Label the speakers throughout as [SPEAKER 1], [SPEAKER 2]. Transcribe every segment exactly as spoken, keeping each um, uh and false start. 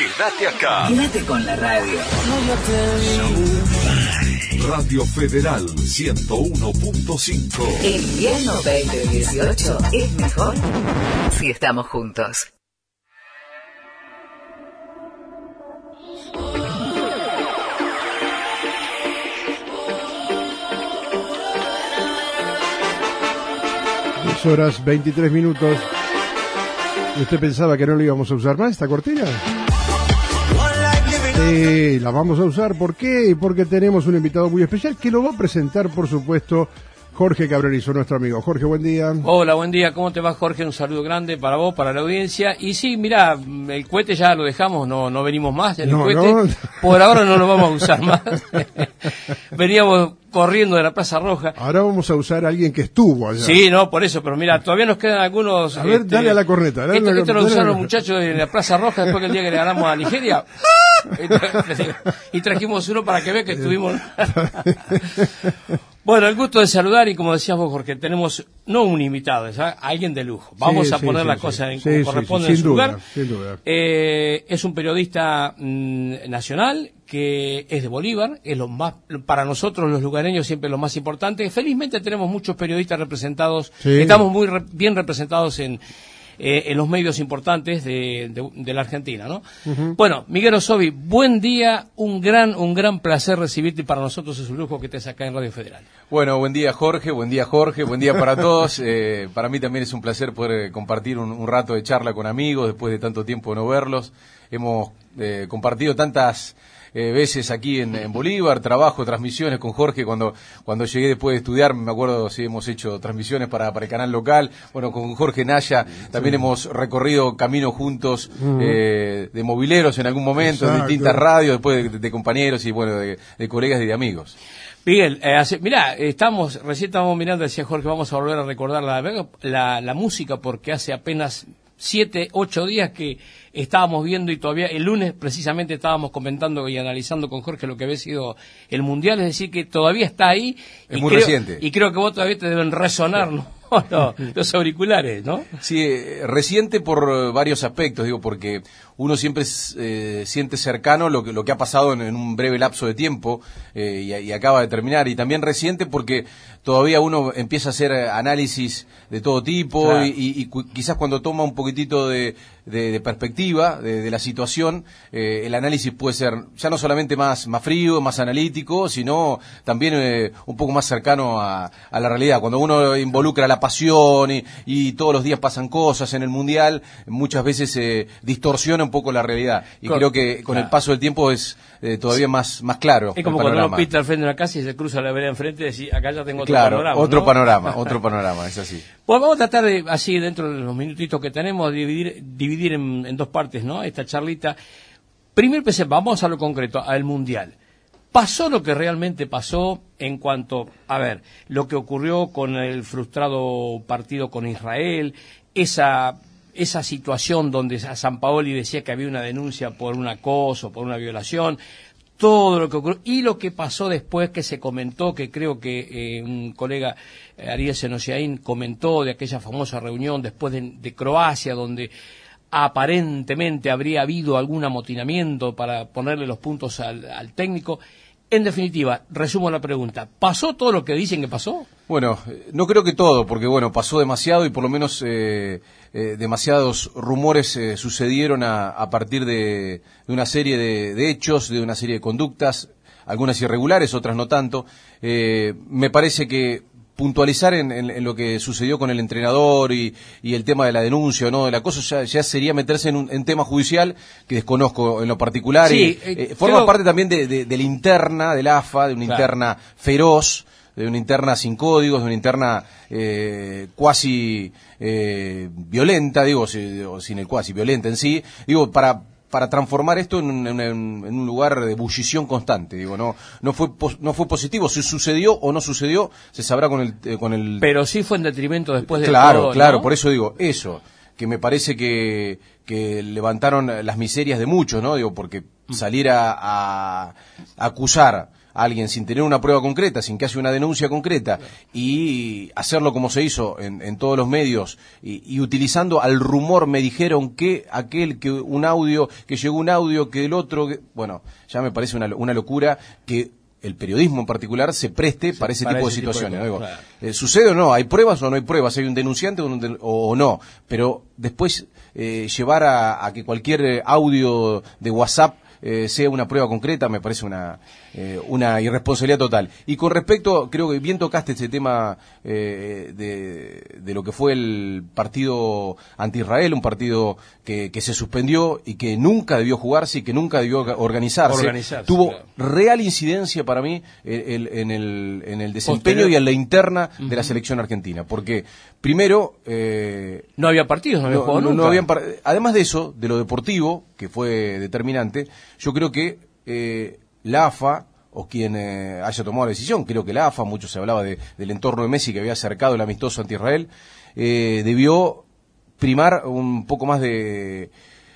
[SPEAKER 1] Quédate acá.
[SPEAKER 2] Quédate con la radio.
[SPEAKER 1] Radio Federal ciento uno punto cinco.
[SPEAKER 2] El invierno veinte dieciocho es mejor si estamos juntos.
[SPEAKER 3] diez horas veintitrés minutos. ¿Y usted pensaba que no lo íbamos a usar más, esta cortina? Sí, la vamos a usar. ¿Por qué? Porque tenemos un invitado muy especial que lo va a presentar, por supuesto, Jorge Cabrerizo, nuestro amigo. Jorge, buen día.
[SPEAKER 4] Hola, buen día. ¿Cómo te va, Jorge? Un saludo grande para vos, para la audiencia. Y sí, mira, el cohete ya lo dejamos, no no venimos más en el
[SPEAKER 3] no,
[SPEAKER 4] cohete.
[SPEAKER 3] No.
[SPEAKER 4] Por ahora no lo vamos a usar más. Veníamos corriendo de la Plaza Roja.
[SPEAKER 3] Ahora vamos a usar a alguien que estuvo allá.
[SPEAKER 4] Sí, no, por eso, pero mira, todavía nos quedan algunos...
[SPEAKER 3] A ver,
[SPEAKER 4] este,
[SPEAKER 3] dale a la corneta. Dale
[SPEAKER 4] esto,
[SPEAKER 3] la,
[SPEAKER 4] esto lo
[SPEAKER 3] dale
[SPEAKER 4] usaron
[SPEAKER 3] la...
[SPEAKER 4] los muchachos de la Plaza Roja después que el día que le ganamos a Nigeria. Y trajimos uno para que vea que estuvimos... Bueno, el gusto de saludar y como decías vos, Jorge, tenemos no un invitado, es alguien de lujo. Vamos
[SPEAKER 3] sí,
[SPEAKER 4] a
[SPEAKER 3] sí,
[SPEAKER 4] poner
[SPEAKER 3] sí,
[SPEAKER 4] la
[SPEAKER 3] sí,
[SPEAKER 4] cosa en
[SPEAKER 3] sí,
[SPEAKER 4] como
[SPEAKER 3] sí,
[SPEAKER 4] corresponde
[SPEAKER 3] sí,
[SPEAKER 4] en
[SPEAKER 3] sin
[SPEAKER 4] su
[SPEAKER 3] duda,
[SPEAKER 4] lugar.
[SPEAKER 3] Sin duda.
[SPEAKER 4] Eh, es un periodista mmm, nacional que es de Bolívar, es lo más para nosotros los lugareños siempre lo más importante. Felizmente tenemos muchos periodistas representados,
[SPEAKER 3] sí.
[SPEAKER 4] Estamos muy re, bien representados en Eh, en los medios importantes de, de, de la Argentina, ¿no? Uh-huh. Bueno, Miguel Osovi, buen día, un gran un gran placer recibirte y para nosotros es un lujo que estés acá en Radio Federal.
[SPEAKER 5] Bueno, buen día Jorge, buen día Jorge, buen día para todos. Eh, para mí también es un placer poder compartir un, un rato de charla con amigos después de tanto tiempo de no verlos. Hemos eh, compartido tantas Eh, veces aquí en, en Bolívar, trabajo, transmisiones con Jorge, cuando cuando llegué después de estudiar, me acuerdo si sí, hemos hecho transmisiones para, para el canal local, bueno, con Jorge Naya también sí. Hemos recorrido caminos juntos, uh-huh. eh, de mobileros en algún momento, Exacto. En distintas radios, después de, de compañeros y bueno, de, de colegas y de amigos.
[SPEAKER 4] Miguel, eh, hace, mirá, estamos, recién estábamos mirando, decía Jorge, vamos a volver a recordar la, la, la música porque hace apenas siete, ocho días que estábamos viendo y todavía el lunes precisamente estábamos comentando y analizando con Jorge lo que había sido el Mundial, es decir que todavía está ahí.
[SPEAKER 5] Es
[SPEAKER 4] y
[SPEAKER 5] muy
[SPEAKER 4] creo,
[SPEAKER 5] reciente.
[SPEAKER 4] Y creo que vos todavía te deben resonar, ¿no? No, los auriculares, ¿no?
[SPEAKER 5] Sí, eh, reciente por varios aspectos, digo, porque uno siempre eh, siente cercano lo que lo que ha pasado en, en un breve lapso de tiempo eh, y, y acaba de terminar, y también reciente porque todavía uno empieza a hacer análisis de todo tipo, claro. y, y, y cu- quizás cuando toma un poquitito de, de, de perspectiva de, de la situación, eh, el análisis puede ser ya no solamente más, más frío, más analítico, sino también eh, un poco más cercano a, a la realidad. Cuando uno involucra la pasión y, y todos los días pasan cosas en el Mundial, muchas veces se eh, distorsiona un poco la realidad. Y con, creo que con claro. el paso del tiempo es eh, todavía más, más claro.
[SPEAKER 4] Es como cuando uno pita al frente de una casa y se cruza la vereda enfrente y decís, acá ya tengo otro
[SPEAKER 5] claro,
[SPEAKER 4] panorama.
[SPEAKER 5] Otro
[SPEAKER 4] ¿no?
[SPEAKER 5] panorama, otro panorama, es así.
[SPEAKER 4] Pues vamos a tratar de, así dentro de los minutitos que tenemos, dividir, dividir en, en dos partes, ¿no? Esta charlita. Primero empecé, vamos a lo concreto, al Mundial. ¿Pasó lo que realmente pasó en cuanto, a ver, lo que ocurrió con el frustrado partido con Israel, esa esa situación donde Sampaoli decía que había una denuncia por un acoso, por una violación, todo lo que ocurrió, y lo que pasó después que se comentó, que creo que eh, un colega, eh, Ariel Senosiaín, comentó de aquella famosa reunión después de, de Croacia, donde aparentemente habría habido algún amotinamiento para ponerle los puntos al, al técnico. En definitiva, resumo la pregunta, ¿pasó todo lo que dicen que pasó?
[SPEAKER 5] Bueno, no creo que todo, porque bueno, pasó demasiado y por lo menos eh, eh, demasiados rumores eh, sucedieron a, a partir de, de una serie de, de hechos, de una serie de conductas, algunas irregulares, otras no tanto. Eh, me parece que puntualizar en, en, en lo que sucedió con el entrenador y, y el tema de la denuncia o no, del acoso, ya, ya sería meterse en un en tema judicial que desconozco en lo particular.
[SPEAKER 4] Sí,
[SPEAKER 5] y,
[SPEAKER 4] eh,
[SPEAKER 5] eh, forma
[SPEAKER 4] creo...
[SPEAKER 5] parte también de, de, de la interna del A F A, de una claro. interna feroz, de una interna sin códigos, de una interna eh, cuasi eh, violenta, digo, si, sin el cuasi, violenta en sí, digo, para para transformar esto en un, en, en un lugar de ebullición constante, digo, no no fue no fue positivo, si sucedió o no sucedió, se sabrá con el eh, con el
[SPEAKER 4] pero sí fue en detrimento después de
[SPEAKER 5] claro,
[SPEAKER 4] todo,
[SPEAKER 5] claro,
[SPEAKER 4] ¿no?
[SPEAKER 5] Por eso digo, eso, que me parece que que levantaron las miserias de muchos, ¿no? Digo, porque salir a, a acusar a alguien sin tener una prueba concreta, sin que haya una denuncia concreta, y hacerlo como se hizo en, en todos los medios, y, y utilizando al rumor, me dijeron que aquel, que un audio, que llegó un audio, que el otro, que, bueno, ya me parece una, una locura que el periodismo en particular se preste sí, para ese para tipo ese de situaciones. Tipo de cosas, claro. eh, ¿Sucede o no? ¿Hay pruebas o no hay pruebas? ¿Hay un denunciante o, un, o no? Pero después eh, llevar a, a que cualquier audio de WhatsApp eh, sea una prueba concreta me parece una eh, una irresponsabilidad total. Y con respecto, creo que bien tocaste este tema eh, de, de lo que fue el partido anti-Israel, un partido que, que se suspendió y que nunca debió jugarse y que nunca debió organizarse. organizarse Tuvo claro. real incidencia para mí el, el, en, el, en el desempeño Posterior. y en la interna uh-huh. de la selección argentina. Porque, primero... Eh,
[SPEAKER 4] no había partidos, no había
[SPEAKER 5] no,
[SPEAKER 4] jugado
[SPEAKER 5] no,
[SPEAKER 4] nunca.
[SPEAKER 5] No habían par- Además de eso, de lo deportivo, que fue determinante, yo creo que... Eh, la A F A, o quien eh, haya tomado la decisión, creo que la A F A, mucho se hablaba de, del entorno de Messi que había acercado el amistoso anti-Israel, eh, debió primar un poco más de...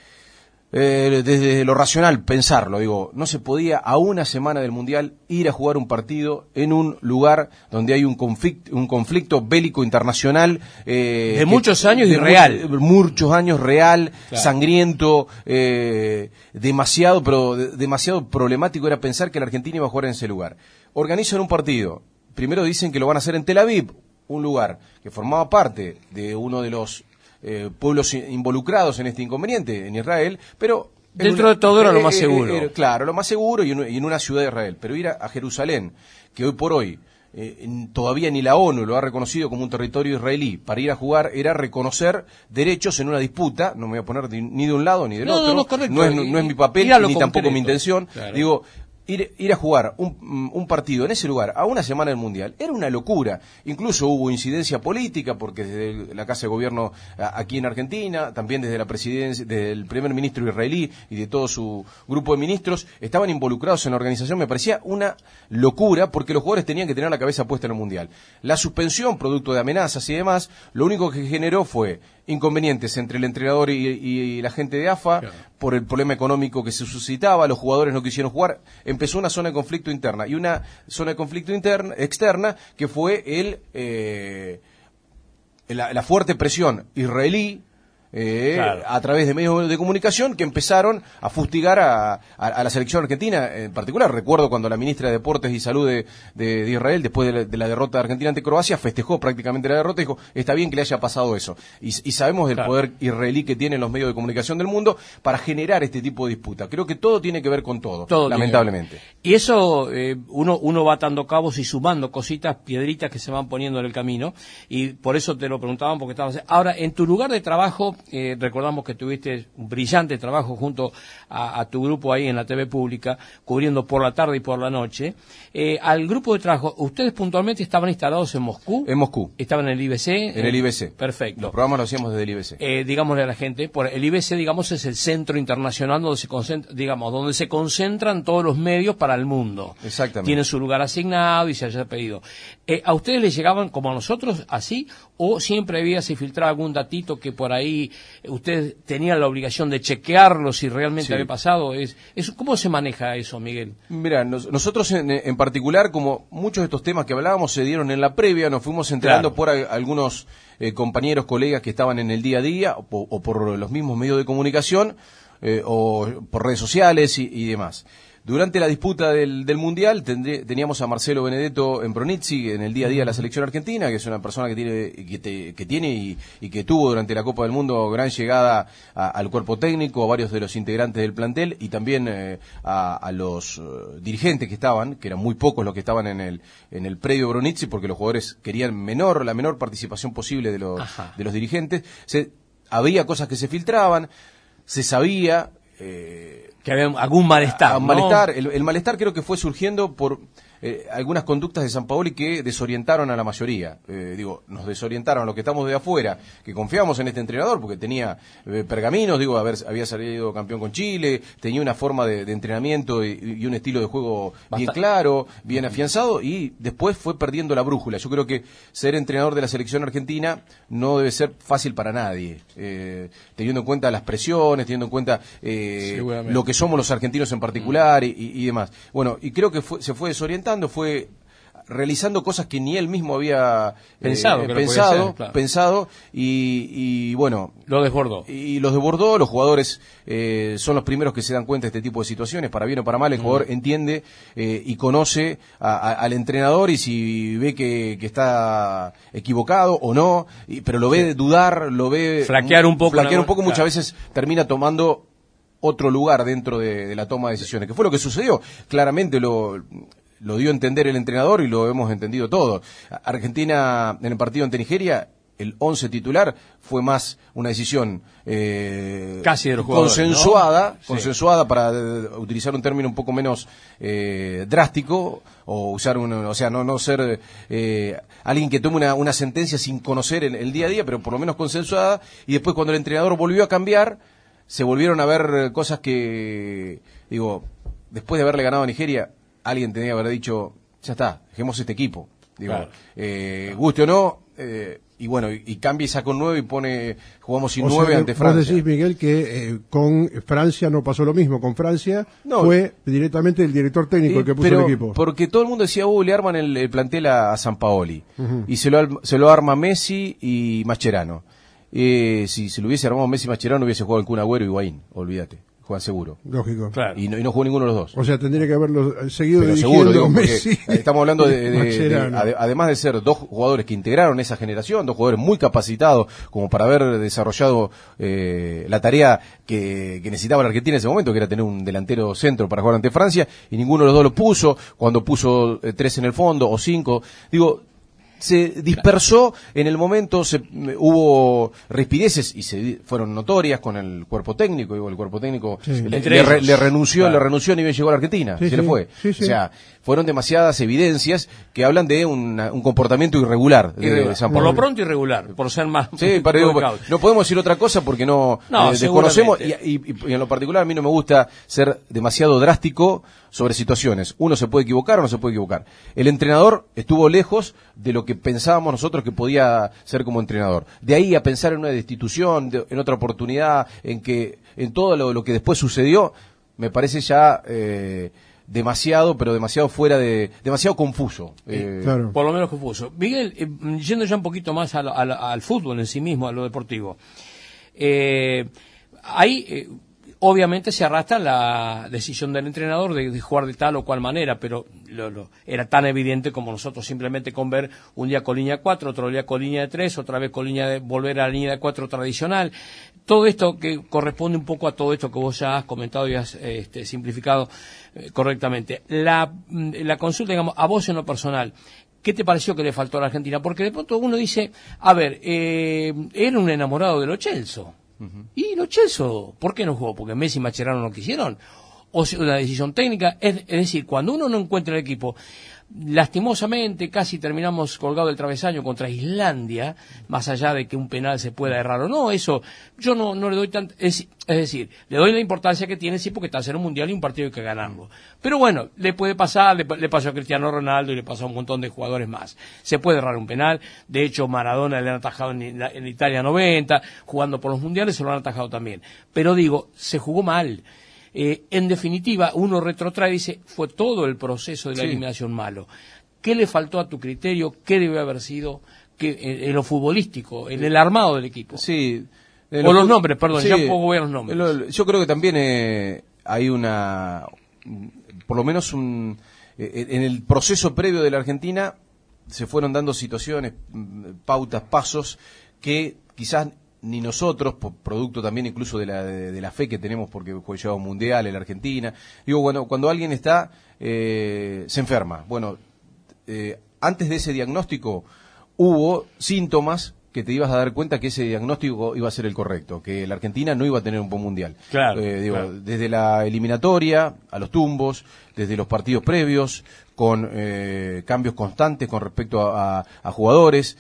[SPEAKER 5] Eh, desde lo racional, pensarlo, digo, no se podía a una semana del Mundial ir a jugar un partido en un lugar donde hay un conflicto, un conflicto bélico internacional eh,
[SPEAKER 4] de muchos que, años de y real,
[SPEAKER 5] mu- muchos años real, claro. sangriento, eh, demasiado, pero de, demasiado problemático era pensar que la Argentina iba a jugar en ese lugar. Organizan un partido, primero dicen que lo van a hacer en Tel Aviv, un lugar que formaba parte de uno de los Eh, pueblos involucrados en este inconveniente, en Israel, pero...
[SPEAKER 4] Dentro
[SPEAKER 5] una,
[SPEAKER 4] de todo era
[SPEAKER 5] eh,
[SPEAKER 4] lo más
[SPEAKER 5] eh,
[SPEAKER 4] seguro.
[SPEAKER 5] Eh, claro, lo más seguro y en, y en una ciudad de Israel. Pero ir a, a Jerusalén, que hoy por hoy eh, todavía ni la ONU lo ha reconocido como un territorio israelí, para ir a jugar era reconocer derechos en una disputa, no me voy a poner ni, ni de un lado ni del
[SPEAKER 4] no,
[SPEAKER 5] otro,
[SPEAKER 4] no, no, correcto.
[SPEAKER 5] no, es, no, no es mi papel ni concreto. Tampoco mi intención. Claro. Digo... Ir, ir a jugar un, un partido en ese lugar a una semana del Mundial era una locura. Incluso hubo incidencia política porque desde la Casa de Gobierno a, aquí en Argentina, también desde la presidencia, desde el primer ministro israelí y de todo su grupo de ministros estaban involucrados en la organización. Me parecía una locura porque los jugadores tenían que tener la cabeza puesta en el Mundial. La suspensión, producto de amenazas y demás, lo único que generó fue inconvenientes entre el entrenador y, y, y la gente de A F A, claro. por el problema económico que se suscitaba, los jugadores no quisieron jugar, empezó una zona de conflicto interna y una zona de conflicto interna, externa que fue el eh, la, la fuerte presión israelí Eh, claro. a través de medios de comunicación que empezaron a fustigar a, a, a la selección argentina en particular. Recuerdo cuando la ministra de Deportes y Salud de, de, de Israel, después de la, de la derrota de Argentina ante Croacia, festejó prácticamente la derrota y dijo, está bien que le haya pasado eso. Y, y sabemos del claro. poder israelí que tienen los medios de comunicación del mundo para generar este tipo de disputa. Creo que todo tiene que ver con todo, todo lamentablemente.
[SPEAKER 4] Y eso, eh, uno, uno va atando cabos y sumando cositas, piedritas que se van poniendo en el camino, y por eso te lo preguntaban porque estabas... Ahora, en tu lugar de trabajo, Eh, recordamos que tuviste un brillante trabajo junto a, a tu grupo ahí en la T V pública, cubriendo por la tarde y por la noche. Eh, al grupo de trabajo, ¿ustedes puntualmente estaban instalados en Moscú?
[SPEAKER 5] En Moscú.
[SPEAKER 4] ¿Estaban en el I B C?
[SPEAKER 5] En el I B C.
[SPEAKER 4] Perfecto.
[SPEAKER 5] Los programas los hacíamos desde el I B C.
[SPEAKER 4] Eh, digámosle a la gente, por el I B C, digamos, es el centro internacional donde se concentra, digamos, donde se concentran todos los medios para el mundo.
[SPEAKER 5] Exactamente.
[SPEAKER 4] Tienen su lugar asignado y se haya pedido. Eh, ¿A ustedes les llegaban como a nosotros, así? ¿O siempre había, se filtraba algún datito que por ahí ustedes tenían la obligación de chequearlo si realmente sí. había pasado? Es, es, ¿Cómo se maneja eso, Miguel?
[SPEAKER 5] Mira, nos, nosotros en, en particular, como muchos de estos temas que hablábamos se dieron en la previa, nos fuimos enterando claro. por a, algunos eh, compañeros, colegas que estaban en el día a día, o, o por los mismos medios de comunicación, eh, o por redes sociales y, y demás. Durante la disputa del, del Mundial tendré, teníamos a Marcelo Benedetto en Bronizzi en el día a día de la selección argentina, que es una persona que tiene que, te, que tiene y, y que tuvo durante la Copa del Mundo gran llegada a, al cuerpo técnico, a varios de los integrantes del plantel y también eh, a, a los uh, dirigentes que estaban, que eran muy pocos los que estaban en el en el predio Bronizzi, porque los jugadores querían menor la menor participación posible de los de los dirigentes. Se, había cosas que se filtraban, se sabía eh,
[SPEAKER 4] que había algún malestar,
[SPEAKER 5] a, a
[SPEAKER 4] ¿no?
[SPEAKER 5] malestar el, el malestar creo que fue surgiendo por eh, algunas conductas de Sampaoli que desorientaron a la mayoría. Eh, digo, nos desorientaron a los que estamos de afuera, que confiamos en este entrenador porque tenía eh, pergaminos, digo, haber, había salido campeón con Chile, tenía una forma de, de entrenamiento y, y un estilo de juego Bastante. bien claro, bien afianzado, y después fue perdiendo la brújula. Yo creo que ser entrenador de la selección argentina no debe ser fácil para nadie, eh, teniendo en cuenta las presiones, teniendo en cuenta eh, lo que somos los argentinos en particular y, y, y demás. Bueno, y creo que fue, se fue desorientando, fue realizando cosas que ni él mismo había
[SPEAKER 4] pensado,
[SPEAKER 5] eh, pensado,
[SPEAKER 4] ser, claro.
[SPEAKER 5] pensado y, y bueno,
[SPEAKER 4] lo desbordó.
[SPEAKER 5] Y los desbordó. Los jugadores eh, son los primeros que se dan cuenta de este tipo de situaciones, para bien o para mal. El mm. jugador entiende eh, y conoce a, a, al entrenador, y si ve que, que está equivocado o no, y, pero lo ve sí. dudar, lo ve
[SPEAKER 4] flaquear un poco,
[SPEAKER 5] flaquear un poco
[SPEAKER 4] claro.
[SPEAKER 5] muchas veces termina tomando otro lugar dentro de, de la toma de decisiones, que fue lo que sucedió. Claramente lo lo dio a entender el entrenador y lo hemos entendido todos. Argentina, en el partido ante Nigeria, el once titular fue más una decisión eh,
[SPEAKER 4] casi de los jugadores,
[SPEAKER 5] consensuada,
[SPEAKER 4] ¿no?
[SPEAKER 5] consensuada
[SPEAKER 4] sí.
[SPEAKER 5] para eh, utilizar un término un poco menos eh, drástico, o usar un, o sea, no no ser eh, alguien que tome una, una sentencia sin conocer el, el día a día, pero por lo menos consensuada. Y después, cuando el entrenador volvió a cambiar, se volvieron a ver cosas que, digo, después de haberle ganado a Nigeria, alguien tenía que haber dicho, ya está, dejemos este equipo. Digo, claro. eh, guste o no, eh, y bueno, y, y cambia y saca un nueve y pone, jugamos sin
[SPEAKER 3] o
[SPEAKER 5] nueve
[SPEAKER 3] sea,
[SPEAKER 5] ante Francia.
[SPEAKER 3] Vos decís, Miguel, que eh, con Francia no pasó lo mismo. Con Francia no, fue directamente el director técnico eh, el que puso
[SPEAKER 5] pero
[SPEAKER 3] el equipo.
[SPEAKER 5] Porque todo el mundo decía, uh, le arman el, el plantel a, a Sampaoli. Uh-huh. Y se lo, se lo arma Messi y Mascherano. Eh, si se lo hubiese armado Messi y Mascherano, hubiese jugado el Kun Agüero y Higuaín, olvídate. Juegan seguro.
[SPEAKER 3] Lógico.
[SPEAKER 5] Claro. Y, no, y no jugó ninguno de los dos.
[SPEAKER 3] O sea, tendría que haberlo seguido
[SPEAKER 5] Pero
[SPEAKER 3] dirigiendo
[SPEAKER 5] seguro, digo,
[SPEAKER 3] Messi.
[SPEAKER 5] Estamos hablando de, de, de, de, además de ser dos jugadores que integraron esa generación, dos jugadores muy capacitados como para haber desarrollado eh, la tarea que, que necesitaba la Argentina en ese momento, que era tener un delantero centro para jugar ante Francia, y ninguno de los dos lo puso. Cuando puso eh, tres en el fondo o cinco, digo, se dispersó en el momento, se, hubo rispideces y se fueron notorias con el cuerpo técnico. Digo, el cuerpo técnico sí. le, le, re, le renunció, claro. le renunció ni bien llegó a la Argentina, sí, se sí. le fue. Sí, sí. O sea, fueron demasiadas evidencias que hablan de una, un comportamiento irregular.
[SPEAKER 4] irregular.
[SPEAKER 5] De San
[SPEAKER 4] por lo pronto irregular, por ser más.
[SPEAKER 5] Sí, pero digo, no podemos decir otra cosa porque no,
[SPEAKER 4] no
[SPEAKER 5] eh, desconocemos, y, y, y en lo particular a mí no me gusta ser demasiado drástico sobre situaciones. Uno se puede equivocar o no se puede equivocar. El entrenador estuvo lejos de lo que pensábamos nosotros que podía ser como entrenador. De ahí a pensar en una destitución, de, en otra oportunidad, en que en todo lo, lo que después sucedió, me parece ya eh, demasiado, pero demasiado fuera de, demasiado confuso.
[SPEAKER 4] Eh, claro. Por lo menos confuso. Miguel, eh, yendo ya un poquito más al, al, al fútbol en sí mismo, a lo deportivo. Eh, hay... Eh, Obviamente se arrastra la decisión del entrenador de, de jugar de tal o cual manera, pero lo, lo, era tan evidente como nosotros simplemente con ver un día con línea cuatro, otro día con línea de tres, otra vez con línea de volver a la línea de cuatro tradicional. Todo esto que corresponde un poco a todo esto que vos ya has comentado y has este, simplificado eh, correctamente. La, la consulta, digamos, a vos en lo personal, ¿qué te pareció que le faltó a la Argentina? Porque de pronto uno dice, a ver, eh, era un enamorado de Lo Celso. Uh-huh. Y Lo Celso, ¿por qué no jugó? ¿Porque Messi y Mascherano no quisieron? O sea, una decisión técnica. Es, es decir, cuando uno no encuentra el equipo, lastimosamente casi terminamos colgado del travesaño contra Islandia, más allá de que un penal se pueda errar o no, eso yo no, no le doy tanto, es, es decir, le doy la importancia que tiene, sí, porque está a ser un mundial y un partido hay que ganarlo. Pero bueno, le puede pasar, le, le pasó a Cristiano Ronaldo y le pasó a un montón de jugadores más. Se puede errar un penal, de hecho Maradona le han atajado en, en Italia noventa, jugando por los mundiales se lo han atajado también. Pero digo, se jugó mal. Eh, en definitiva, uno retrotrae y dice, fue todo el proceso de la sí. eliminación malo. ¿Qué le faltó a tu criterio? ¿Qué debe haber sido que, en, en lo futbolístico, en el armado del equipo?
[SPEAKER 5] Sí.
[SPEAKER 4] O los, los nombres, perdón, sí, ya puedo ver los nombres.
[SPEAKER 5] Lo, yo creo que también eh, hay una, por lo menos un, eh, en el proceso previo de la Argentina se fueron dando situaciones, pautas, pasos que quizás ni nosotros, por producto también incluso de la, de, de la fe que tenemos porque fue llevado un mundial en la Argentina. Digo, bueno, cuando alguien está, eh, se enferma. Bueno, eh, antes de ese diagnóstico hubo síntomas que que te ibas a dar cuenta que ese diagnóstico iba a ser el correcto, que la Argentina no iba a tener un buen mundial.
[SPEAKER 4] Claro,
[SPEAKER 5] eh, digo,
[SPEAKER 4] claro.
[SPEAKER 5] Desde la eliminatoria a los tumbos, desde los partidos previos, con eh, cambios constantes con respecto a, a, a jugadores,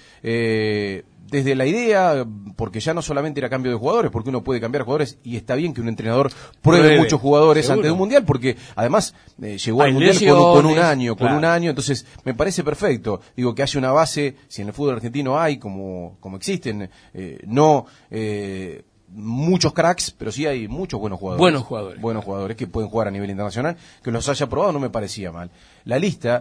[SPEAKER 5] eh, desde la idea, porque ya no solamente era cambio de jugadores, porque uno puede cambiar jugadores y está bien que un entrenador pruebe
[SPEAKER 4] Pruebe,
[SPEAKER 5] muchos jugadores
[SPEAKER 4] seguro.
[SPEAKER 5] antes de un mundial, porque además eh, llegó
[SPEAKER 4] Hay
[SPEAKER 5] al mundial con, con un
[SPEAKER 4] lesiones,
[SPEAKER 5] año, con
[SPEAKER 4] claro.
[SPEAKER 5] un año, entonces me parece perfecto. Digo, que haya una base, si en el fútbol argentino hay, como, como existen, eh, no eh, muchos cracks, pero sí hay muchos buenos jugadores.
[SPEAKER 4] Buenos jugadores.
[SPEAKER 5] Buenos jugadores que pueden jugar a nivel internacional, que los haya probado no me parecía mal. La lista,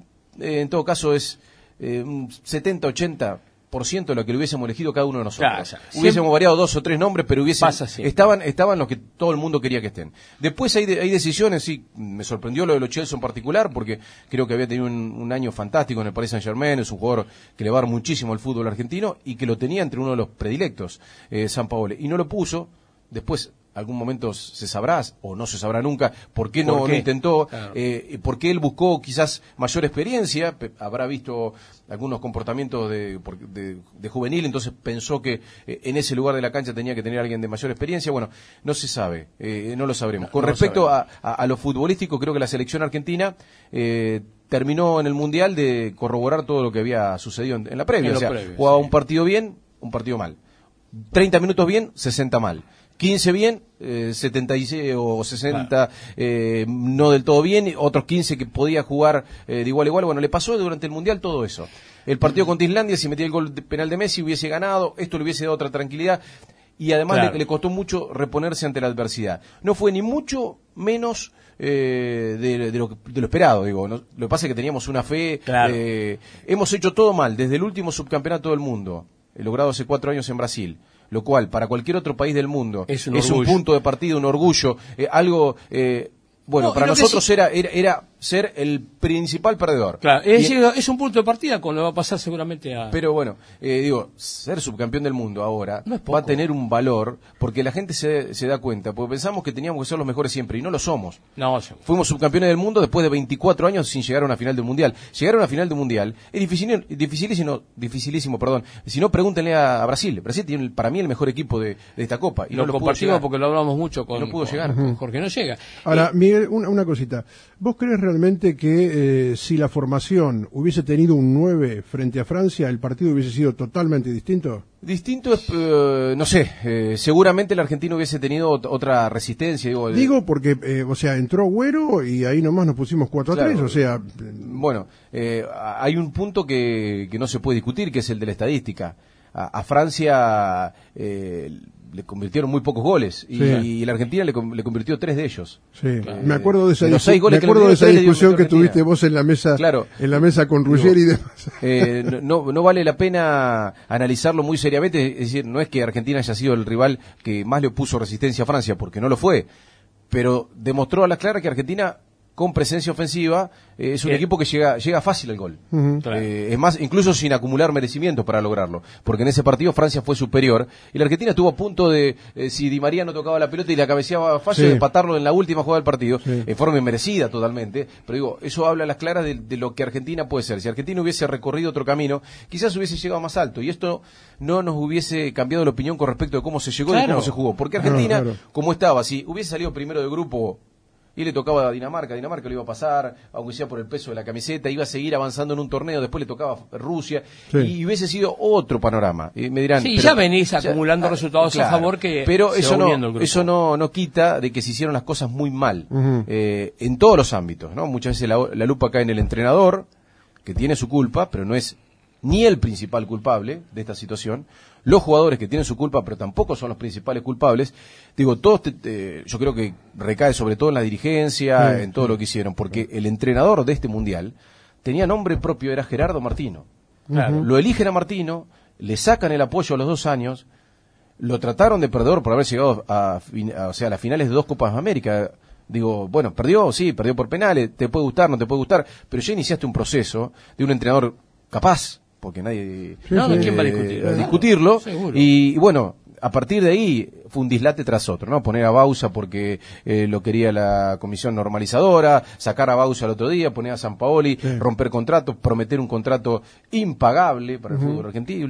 [SPEAKER 5] eh, en todo caso, es eh, un setenta ochenta por ciento de lo que le hubiésemos elegido cada uno de nosotros.
[SPEAKER 4] Claro, claro.
[SPEAKER 5] Hubiésemos
[SPEAKER 4] Siempre
[SPEAKER 5] variado dos o tres nombres, pero hubiesen,
[SPEAKER 4] pasa siempre.
[SPEAKER 5] estaban, estaban los que todo el mundo quería que estén. Después hay, de, hay decisiones, sí, me sorprendió lo de los Chelsea en particular, porque creo que había tenido un, un año fantástico en el Paris Saint-Germain, es un jugador que le va a dar muchísimo al fútbol argentino y que lo tenía entre uno de los predilectos, eh, Sampaoli, y no lo puso. Después, algún momento se sabrá, o no se sabrá nunca, por qué no
[SPEAKER 4] ¿Por qué?
[SPEAKER 5] lo intentó,
[SPEAKER 4] Claro.
[SPEAKER 5] eh, por qué él buscó quizás mayor experiencia, pe- habrá visto algunos comportamientos de, por- de, de juvenil, entonces pensó que eh, en ese lugar de la cancha tenía que tener alguien de mayor experiencia. Bueno, no se sabe, eh, no lo sabremos.
[SPEAKER 4] No,
[SPEAKER 5] Con
[SPEAKER 4] no lo
[SPEAKER 5] respecto a,
[SPEAKER 4] sabemos.
[SPEAKER 5] a, a lo futbolístico, creo que la selección argentina eh, terminó en el Mundial de corroborar todo lo que había sucedido en, en la previa.
[SPEAKER 4] En
[SPEAKER 5] O
[SPEAKER 4] lo
[SPEAKER 5] sea,
[SPEAKER 4] previo,
[SPEAKER 5] jugaba
[SPEAKER 4] sí.
[SPEAKER 5] un partido bien, un partido mal. treinta minutos bien, sesenta mal. quince bien, eh, setenta y seis o sesenta eh, no del todo bien, otros quince que podía jugar eh, de igual a igual. Bueno, le pasó durante el Mundial todo eso. El partido contra Islandia, si metía el gol de penal de Messi, hubiese ganado, esto le hubiese dado otra tranquilidad. Y además
[SPEAKER 4] Claro.
[SPEAKER 5] le, le costó mucho reponerse ante la adversidad. No fue ni mucho menos eh, de, de, lo, de lo esperado, digo. ¿no? Lo que pasa es que teníamos una fe.
[SPEAKER 4] Claro.
[SPEAKER 5] eh, hemos hecho todo mal, desde el último subcampeonato del mundo, eh, logrado hace cuatro años en Brasil. Lo cual, para cualquier otro país del mundo,
[SPEAKER 4] Es un
[SPEAKER 5] un
[SPEAKER 4] orgullo.
[SPEAKER 5] punto de partida, un orgullo, eh, algo... Eh, bueno,
[SPEAKER 4] No, y
[SPEAKER 5] para
[SPEAKER 4] lo que
[SPEAKER 5] nosotros
[SPEAKER 4] sí-
[SPEAKER 5] era, era, era ser el principal perdedor.
[SPEAKER 4] Claro,
[SPEAKER 5] Y-
[SPEAKER 4] es, es un punto de partida con lo que va a pasar seguramente a...
[SPEAKER 5] pero bueno, eh, digo, ser subcampeón del mundo ahora
[SPEAKER 4] No es poco.
[SPEAKER 5] va a tener un valor porque la gente se, se da cuenta, porque pensamos que teníamos que ser los mejores siempre y no lo somos.
[SPEAKER 4] No, seguro.
[SPEAKER 5] Fuimos subcampeones del mundo después de veinticuatro años sin llegar a una final del Mundial. Llegar a una final del Mundial es difícil, dificilísimo, dificilísimo, perdón. Si no, pregúntenle a, a Brasil. Brasil tiene el- para mí el mejor equipo de, de esta Copa. Y
[SPEAKER 4] Y
[SPEAKER 5] no
[SPEAKER 4] lo
[SPEAKER 5] lo pudo
[SPEAKER 4] compartimos
[SPEAKER 5] llegar.
[SPEAKER 4] porque lo hablamos mucho con,
[SPEAKER 5] No pudo
[SPEAKER 4] con-
[SPEAKER 5] llegar.
[SPEAKER 4] con Jorge, no llega.
[SPEAKER 3] Ahora,
[SPEAKER 4] Y-
[SPEAKER 3] Miguel, una, una cosita. ¿Vos crees realmente que eh, si la formación hubiese tenido un nueve frente a Francia, el partido hubiese sido totalmente distinto?
[SPEAKER 5] Distinto es, eh, no sé, eh, seguramente el argentino hubiese tenido ot- otra resistencia. Digo, eh,
[SPEAKER 3] Digo porque, eh, o sea, entró Agüero y ahí nomás nos pusimos cuatro a
[SPEAKER 5] Claro.
[SPEAKER 3] tres, o sea...
[SPEAKER 5] Bueno, eh, hay un punto que, que no se puede discutir, que es el de la estadística. A, a Francia eh, le convirtieron muy pocos goles y,
[SPEAKER 3] Sí.
[SPEAKER 5] y la Argentina le, con- le convirtió tres de ellos.
[SPEAKER 3] Sí, me acuerdo de esa,
[SPEAKER 5] de los
[SPEAKER 3] discu-
[SPEAKER 5] seis goles
[SPEAKER 3] me
[SPEAKER 5] que le
[SPEAKER 3] acuerdo de
[SPEAKER 5] metieron,
[SPEAKER 3] esa
[SPEAKER 5] tres le dio
[SPEAKER 3] discusión que
[SPEAKER 5] Argentina.
[SPEAKER 3] tuviste vos en la mesa,
[SPEAKER 5] Claro.
[SPEAKER 3] en la mesa con Ruggeri y demás.
[SPEAKER 5] Eh, no, no, no vale la pena analizarlo muy seriamente, es decir, no es que Argentina haya sido el rival que más le opuso resistencia a Francia, porque no lo fue, pero demostró a la clara que Argentina, con presencia ofensiva, eh, es un
[SPEAKER 4] Eh.
[SPEAKER 5] equipo que llega, llega fácil al gol.
[SPEAKER 3] Ujú.
[SPEAKER 4] Claro.
[SPEAKER 5] Eh, es más, incluso sin acumular merecimientos para lograrlo, porque en ese partido Francia fue superior y la Argentina estuvo a punto de, eh, si Di María no tocaba la pelota y la cabeceaba fácil,
[SPEAKER 3] Sí.
[SPEAKER 5] de empatarlo en la última jugada del partido,
[SPEAKER 3] Sí.
[SPEAKER 5] en forma inmerecida totalmente, pero digo, eso habla a las claras de, de lo que Argentina puede ser. Si Argentina hubiese recorrido otro camino, quizás hubiese llegado más alto y esto no nos hubiese cambiado la opinión con respecto de cómo se llegó y
[SPEAKER 4] Claro.
[SPEAKER 5] de cómo se jugó, porque Argentina,
[SPEAKER 3] Claro, claro.
[SPEAKER 5] como estaba, si hubiese salido primero de grupo y le tocaba a Dinamarca, Dinamarca lo iba a pasar, aunque sea por el peso de la camiseta, iba a seguir avanzando en un torneo, después le tocaba Rusia,
[SPEAKER 3] Sí.
[SPEAKER 5] y hubiese sido otro panorama. Y me dirán,
[SPEAKER 4] Sí,
[SPEAKER 5] pero-
[SPEAKER 4] ya venís acumulando
[SPEAKER 5] ah,
[SPEAKER 4] resultados a favor que
[SPEAKER 5] pero
[SPEAKER 4] se
[SPEAKER 5] eso
[SPEAKER 4] va
[SPEAKER 5] no,
[SPEAKER 4] uniendo el grupo.
[SPEAKER 5] eso no, no quita de que se hicieron las cosas muy mal,
[SPEAKER 3] Ujú.
[SPEAKER 5] eh, en todos los ámbitos, ¿no? Muchas veces la, la lupa cae en el entrenador, que tiene su culpa, pero no es ni el principal culpable de esta situación, los jugadores que tienen su culpa, pero tampoco son los principales culpables. Digo, todos, te- te- yo creo que recae sobre todo en la dirigencia,
[SPEAKER 3] Sí,
[SPEAKER 5] en todo lo que hicieron, porque el entrenador de este mundial tenía nombre propio, era Gerardo Martino.
[SPEAKER 4] Claro.
[SPEAKER 5] Lo eligen a Martino, le sacan el apoyo a los dos años, lo trataron de perdedor por haber llegado a, fin- a- o sea, a las finales de dos Copas de América. Digo, bueno, perdió, sí, perdió por penales, te puede gustar, no te puede gustar, pero ya iniciaste un proceso de un entrenador capaz, porque nadie
[SPEAKER 3] Sí,
[SPEAKER 4] No,
[SPEAKER 3] sí.
[SPEAKER 4] ¿quién va a
[SPEAKER 5] eh,
[SPEAKER 4] discutir?
[SPEAKER 5] a discutirlo,
[SPEAKER 4] Seguro.
[SPEAKER 5] y, y bueno, a partir de ahí fue un dislate tras otro, ¿no? Poner a Bausa porque eh, lo quería la comisión normalizadora, sacar a Bausa el otro día, poner a Sampaoli,
[SPEAKER 3] Sí.
[SPEAKER 5] romper contratos, prometer un contrato impagable para el fútbol argentino.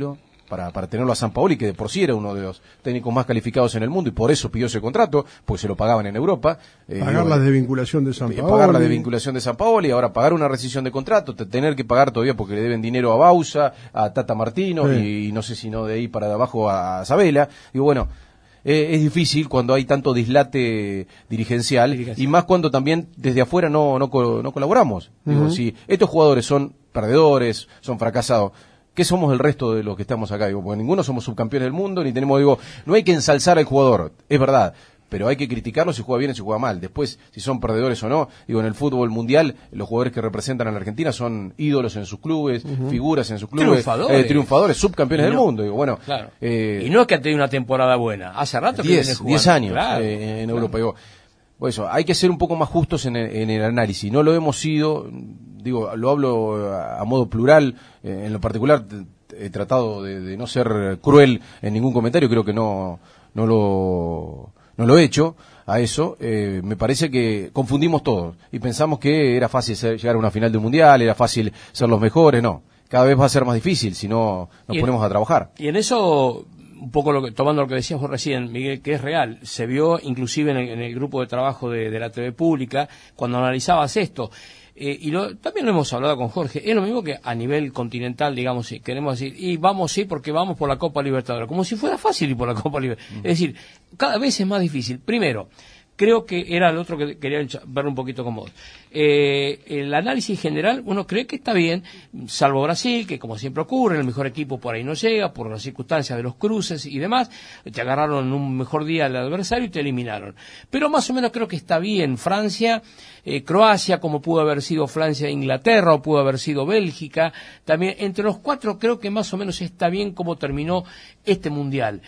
[SPEAKER 5] para, para tenerlo a Sampaoli, que de por sí era uno de los técnicos más calificados en el mundo y por eso pidió ese contrato, porque se lo pagaban en Europa.
[SPEAKER 3] Eh, pagar la desvinculación de Sampaoli.
[SPEAKER 5] Pagar la desvinculación de Sampaoli, ahora pagar una rescisión de contrato, tener que pagar todavía porque le deben dinero a Bausa, a Tata Martino sí. y, y no sé si no de ahí para abajo a, a Sabela. Digo, bueno, eh, es difícil cuando hay tanto dislate dirigencial, dirigencial y más cuando también desde afuera no, no, no colaboramos. Uh-huh. Digo, si estos jugadores son perdedores, son fracasados, ¿qué somos el resto de los que estamos acá? Digo, porque ninguno somos subcampeones del mundo, ni tenemos, digo, no hay que ensalzar al jugador, es verdad, pero hay que criticarlo si juega bien o si juega mal. Después, si son perdedores o no, digo, en el fútbol mundial, los jugadores que representan a la Argentina son ídolos en sus clubes, uh-huh. figuras en sus clubes, triunfadores, eh, triunfadores subcampeones no, del mundo. Digo, bueno,
[SPEAKER 4] claro.
[SPEAKER 5] eh,
[SPEAKER 4] y no es que ha tenido una temporada buena, hace rato que
[SPEAKER 5] diez,
[SPEAKER 4] viene jugando.
[SPEAKER 5] diez años
[SPEAKER 4] claro,
[SPEAKER 5] eh, en
[SPEAKER 4] claro.
[SPEAKER 5] Europa. Digo, pues eso, hay que ser un poco más justos en el, en el análisis. No lo hemos sido, digo, lo hablo a, a modo plural, eh, en lo particular he tratado de, de no ser cruel en ningún comentario, creo que no no lo no lo he hecho a eso. Eh, me parece que confundimos todos y pensamos que era fácil ser, llegar a una final del mundial, era fácil ser los mejores. No, cada vez va a ser más difícil si no nos y ponemos en, a trabajar.
[SPEAKER 4] Y en eso, un poco lo que, tomando lo que decías vos recién, Miguel, que es real, se vio inclusive en el, en el grupo de trabajo de, de la T V pública cuando analizabas esto. Eh, y lo, también lo hemos hablado con Jorge, es lo mismo que a nivel continental, digamos, si queremos decir, y vamos sí porque vamos por la Copa Libertadores, como si fuera fácil ir por la Copa Libertadores. Uh-huh. Es decir, cada vez es más difícil. Primero, creo que era el otro que quería ver un poquito con vos. Eh, el análisis general, uno cree que está bien, salvo Brasil, que como siempre ocurre, el mejor equipo por ahí no llega, por las circunstancias de los cruces y demás, te agarraron en un mejor día al adversario y te eliminaron. Pero más o menos creo que está bien Francia, eh, Croacia, como pudo haber sido Francia e Inglaterra, o pudo haber sido Bélgica, también, entre los cuatro creo que más o menos está bien como terminó este Mundial.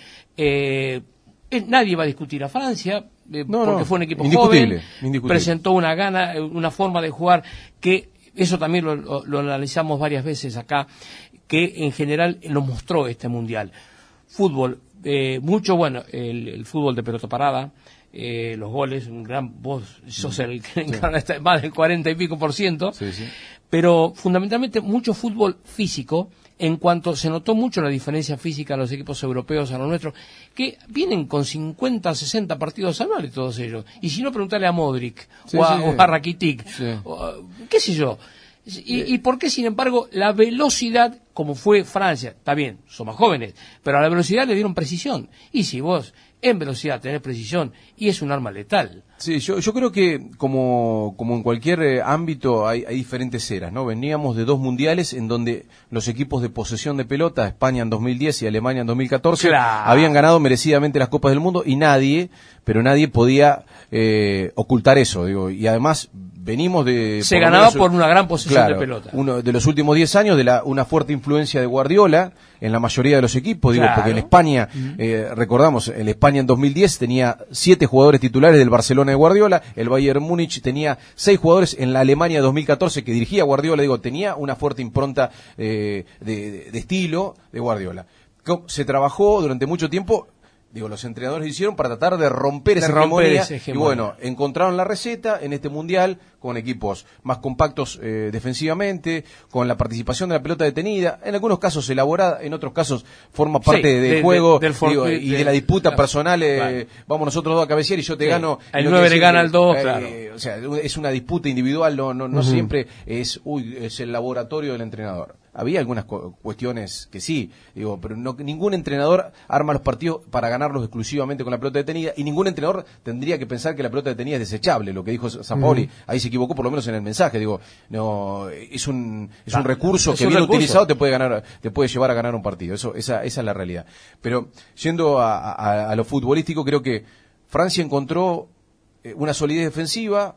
[SPEAKER 4] Eh, eh, nadie va a discutir a Francia, Eh, no, porque no, fue un equipo joven, presentó una gana, una forma de jugar que, eso también lo, lo, lo analizamos varias veces acá, que en general nos mostró este Mundial. Fútbol, eh, mucho bueno, el, el fútbol de pelota parada, eh, los goles, un gran, vos sos el que encarna sí. más del cuarenta y pico por ciento, sí, sí. pero fundamentalmente mucho fútbol físico, en cuanto se notó mucho la diferencia física en los equipos europeos a los nuestros, que vienen con cincuenta, sesenta partidos anuales todos ellos. Y si no, preguntarle a Modric sí, o, a, sí. o a Rakitic, sí. o, qué sé yo. Y, y por qué, sin embargo, la velocidad, como fue Francia, está bien, son más jóvenes, pero a la velocidad le dieron precisión. Y si vos en velocidad tenés precisión, y es un arma letal.
[SPEAKER 5] Sí, yo, yo creo que como, como en cualquier eh, ámbito hay, hay diferentes eras, ¿no? Veníamos de dos mundiales en donde los equipos de posesión de pelota, España en dos mil diez y Alemania en dos mil catorce, claro. habían ganado merecidamente las Copas del Mundo y nadie, pero nadie podía eh, ocultar eso, digo, y además venimos de...
[SPEAKER 4] Se por ganaba menos, por una gran posesión
[SPEAKER 5] claro,
[SPEAKER 4] de pelota.
[SPEAKER 5] Uno de los últimos diez años, de la, una fuerte influencia de Guardiola en la mayoría de los equipos, digo, claro. porque en España, uh-huh. eh, recordamos, el España en dos mil diez tenía siete jugadores titulares del Barcelona de Guardiola, el Bayern Múnich tenía seis jugadores en la Alemania de dos mil catorce que dirigía Guardiola, digo, tenía una fuerte impronta eh, de, de, de estilo de Guardiola. Se trabajó durante mucho tiempo, digo, los entrenadores hicieron para tratar de romper, de esa, romper hegemonía, esa hegemonía. Y bueno, encontraron la receta en este mundial con equipos más compactos eh, defensivamente, con la participación de la pelota detenida, en algunos casos elaborada, en otros casos forma parte sí, del de, juego de, del for, digo, de, y de, de la disputa de, personal, eh, vale. vamos nosotros dos a cabecear y yo te sí. gano.
[SPEAKER 4] El nueve le gana al dos,
[SPEAKER 5] eh,
[SPEAKER 4] claro.
[SPEAKER 5] O sea, es una disputa individual, no, no, no uh-huh. siempre es, uy, es el laboratorio del entrenador. Había algunas cu- cuestiones que sí, digo, pero no, ningún entrenador arma los partidos para ganarlos exclusivamente con la pelota detenida y ningún entrenador tendría que pensar que la pelota detenida es desechable, lo que dijo Sampaoli, uh-huh. ahí se equivocó por lo menos en el mensaje, digo, no, es un es un recurso es que un bien recurso. utilizado te puede ganar, te puede llevar a ganar un partido, eso esa esa es la realidad. Pero yendo a, a, a lo futbolístico, creo que Francia encontró una solidez defensiva,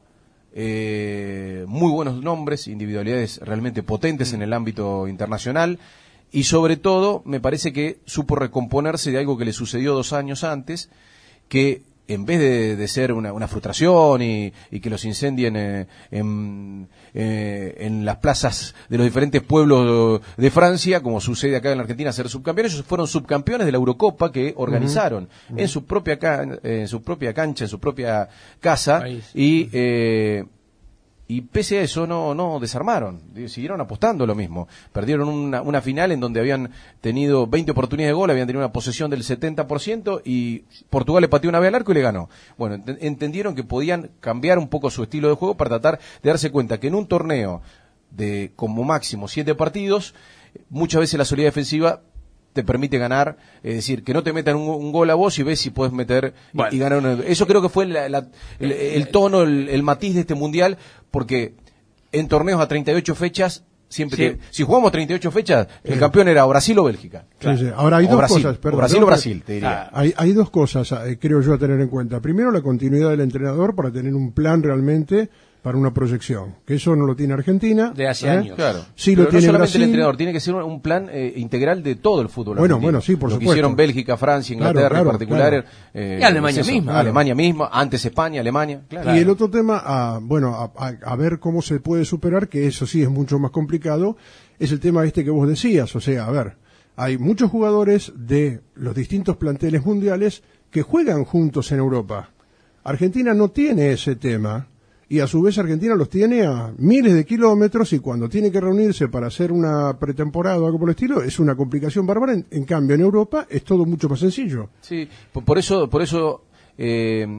[SPEAKER 5] Eh, muy buenos nombres, individualidades realmente potentes en el ámbito internacional y sobre todo me parece que supo recomponerse de algo que le sucedió dos años antes, que en vez de, de ser una, una frustración y, y que los incendien eh, en, eh, en las plazas de los diferentes pueblos de Francia, como sucede acá en la Argentina, ser subcampeones, ellos fueron subcampeones de la Eurocopa que organizaron uh-huh. en su propia can, en su propia cancha, en su propia casa País. y eh, Y pese a eso no no desarmaron, siguieron apostando lo mismo. Perdieron una, una final en donde habían tenido veinte oportunidades de gol, habían tenido una posesión del setenta por ciento y Portugal le pateó una vez al arco y le ganó. Bueno, ent- entendieron que podían cambiar un poco su estilo de juego para tratar de darse cuenta que en un torneo de como máximo siete partidos, muchas veces la solidez defensiva te permite ganar, es decir, que no te metan un, un gol a vos y ves si puedes meter y,
[SPEAKER 4] bueno.
[SPEAKER 5] y ganar una. Eso creo que fue la, la, el, el tono, el, el matiz de este mundial, porque en torneos a treinta y ocho fechas, siempre
[SPEAKER 4] Sí.
[SPEAKER 5] que, si jugamos treinta y ocho fechas, el campeón era o Brasil o Bélgica.
[SPEAKER 3] Sí, sí. Ahora hay
[SPEAKER 5] O
[SPEAKER 3] dos
[SPEAKER 5] Brasil,
[SPEAKER 3] cosas,
[SPEAKER 5] o
[SPEAKER 3] perdón,
[SPEAKER 5] Brasil
[SPEAKER 3] ¿no?
[SPEAKER 5] o Brasil, te diría.
[SPEAKER 3] Hay, hay dos cosas, eh, creo yo, a tener en cuenta. Primero, la continuidad del entrenador para tener un plan realmente para una proyección, que eso no lo tiene Argentina.
[SPEAKER 4] De hace
[SPEAKER 3] ¿eh?
[SPEAKER 4] años.
[SPEAKER 5] Claro.
[SPEAKER 3] Sí
[SPEAKER 5] Pero
[SPEAKER 3] lo
[SPEAKER 5] no
[SPEAKER 3] tiene
[SPEAKER 5] solamente
[SPEAKER 3] Brasil.
[SPEAKER 5] el entrenador, tiene que ser un, un plan eh, integral de todo el fútbol
[SPEAKER 3] Bueno,
[SPEAKER 5] argentino.
[SPEAKER 3] bueno, sí, por
[SPEAKER 5] Lo que
[SPEAKER 3] supuesto.
[SPEAKER 5] hicieron Bélgica, Francia,
[SPEAKER 3] Claro,
[SPEAKER 5] Inglaterra
[SPEAKER 3] claro,
[SPEAKER 5] en particular.
[SPEAKER 3] claro.
[SPEAKER 5] eh,
[SPEAKER 4] Y Alemania
[SPEAKER 5] es eso,
[SPEAKER 4] misma.
[SPEAKER 5] Alemania misma, antes España, Alemania. Claro.
[SPEAKER 3] Y el otro tema, a, bueno, a, a- a ver cómo se puede superar, que eso sí es mucho más complicado, es el tema este que vos decías. O sea, a ver, hay muchos jugadores de los distintos planteles mundiales que juegan juntos en Europa. Argentina no tiene ese tema, y a su vez Argentina los tiene a miles de kilómetros, y cuando tiene que reunirse para hacer una pretemporada o algo por el estilo, es una complicación bárbara. En, en cambio, en Europa es todo mucho más sencillo.
[SPEAKER 5] Sí, por, por eso, por eso eh,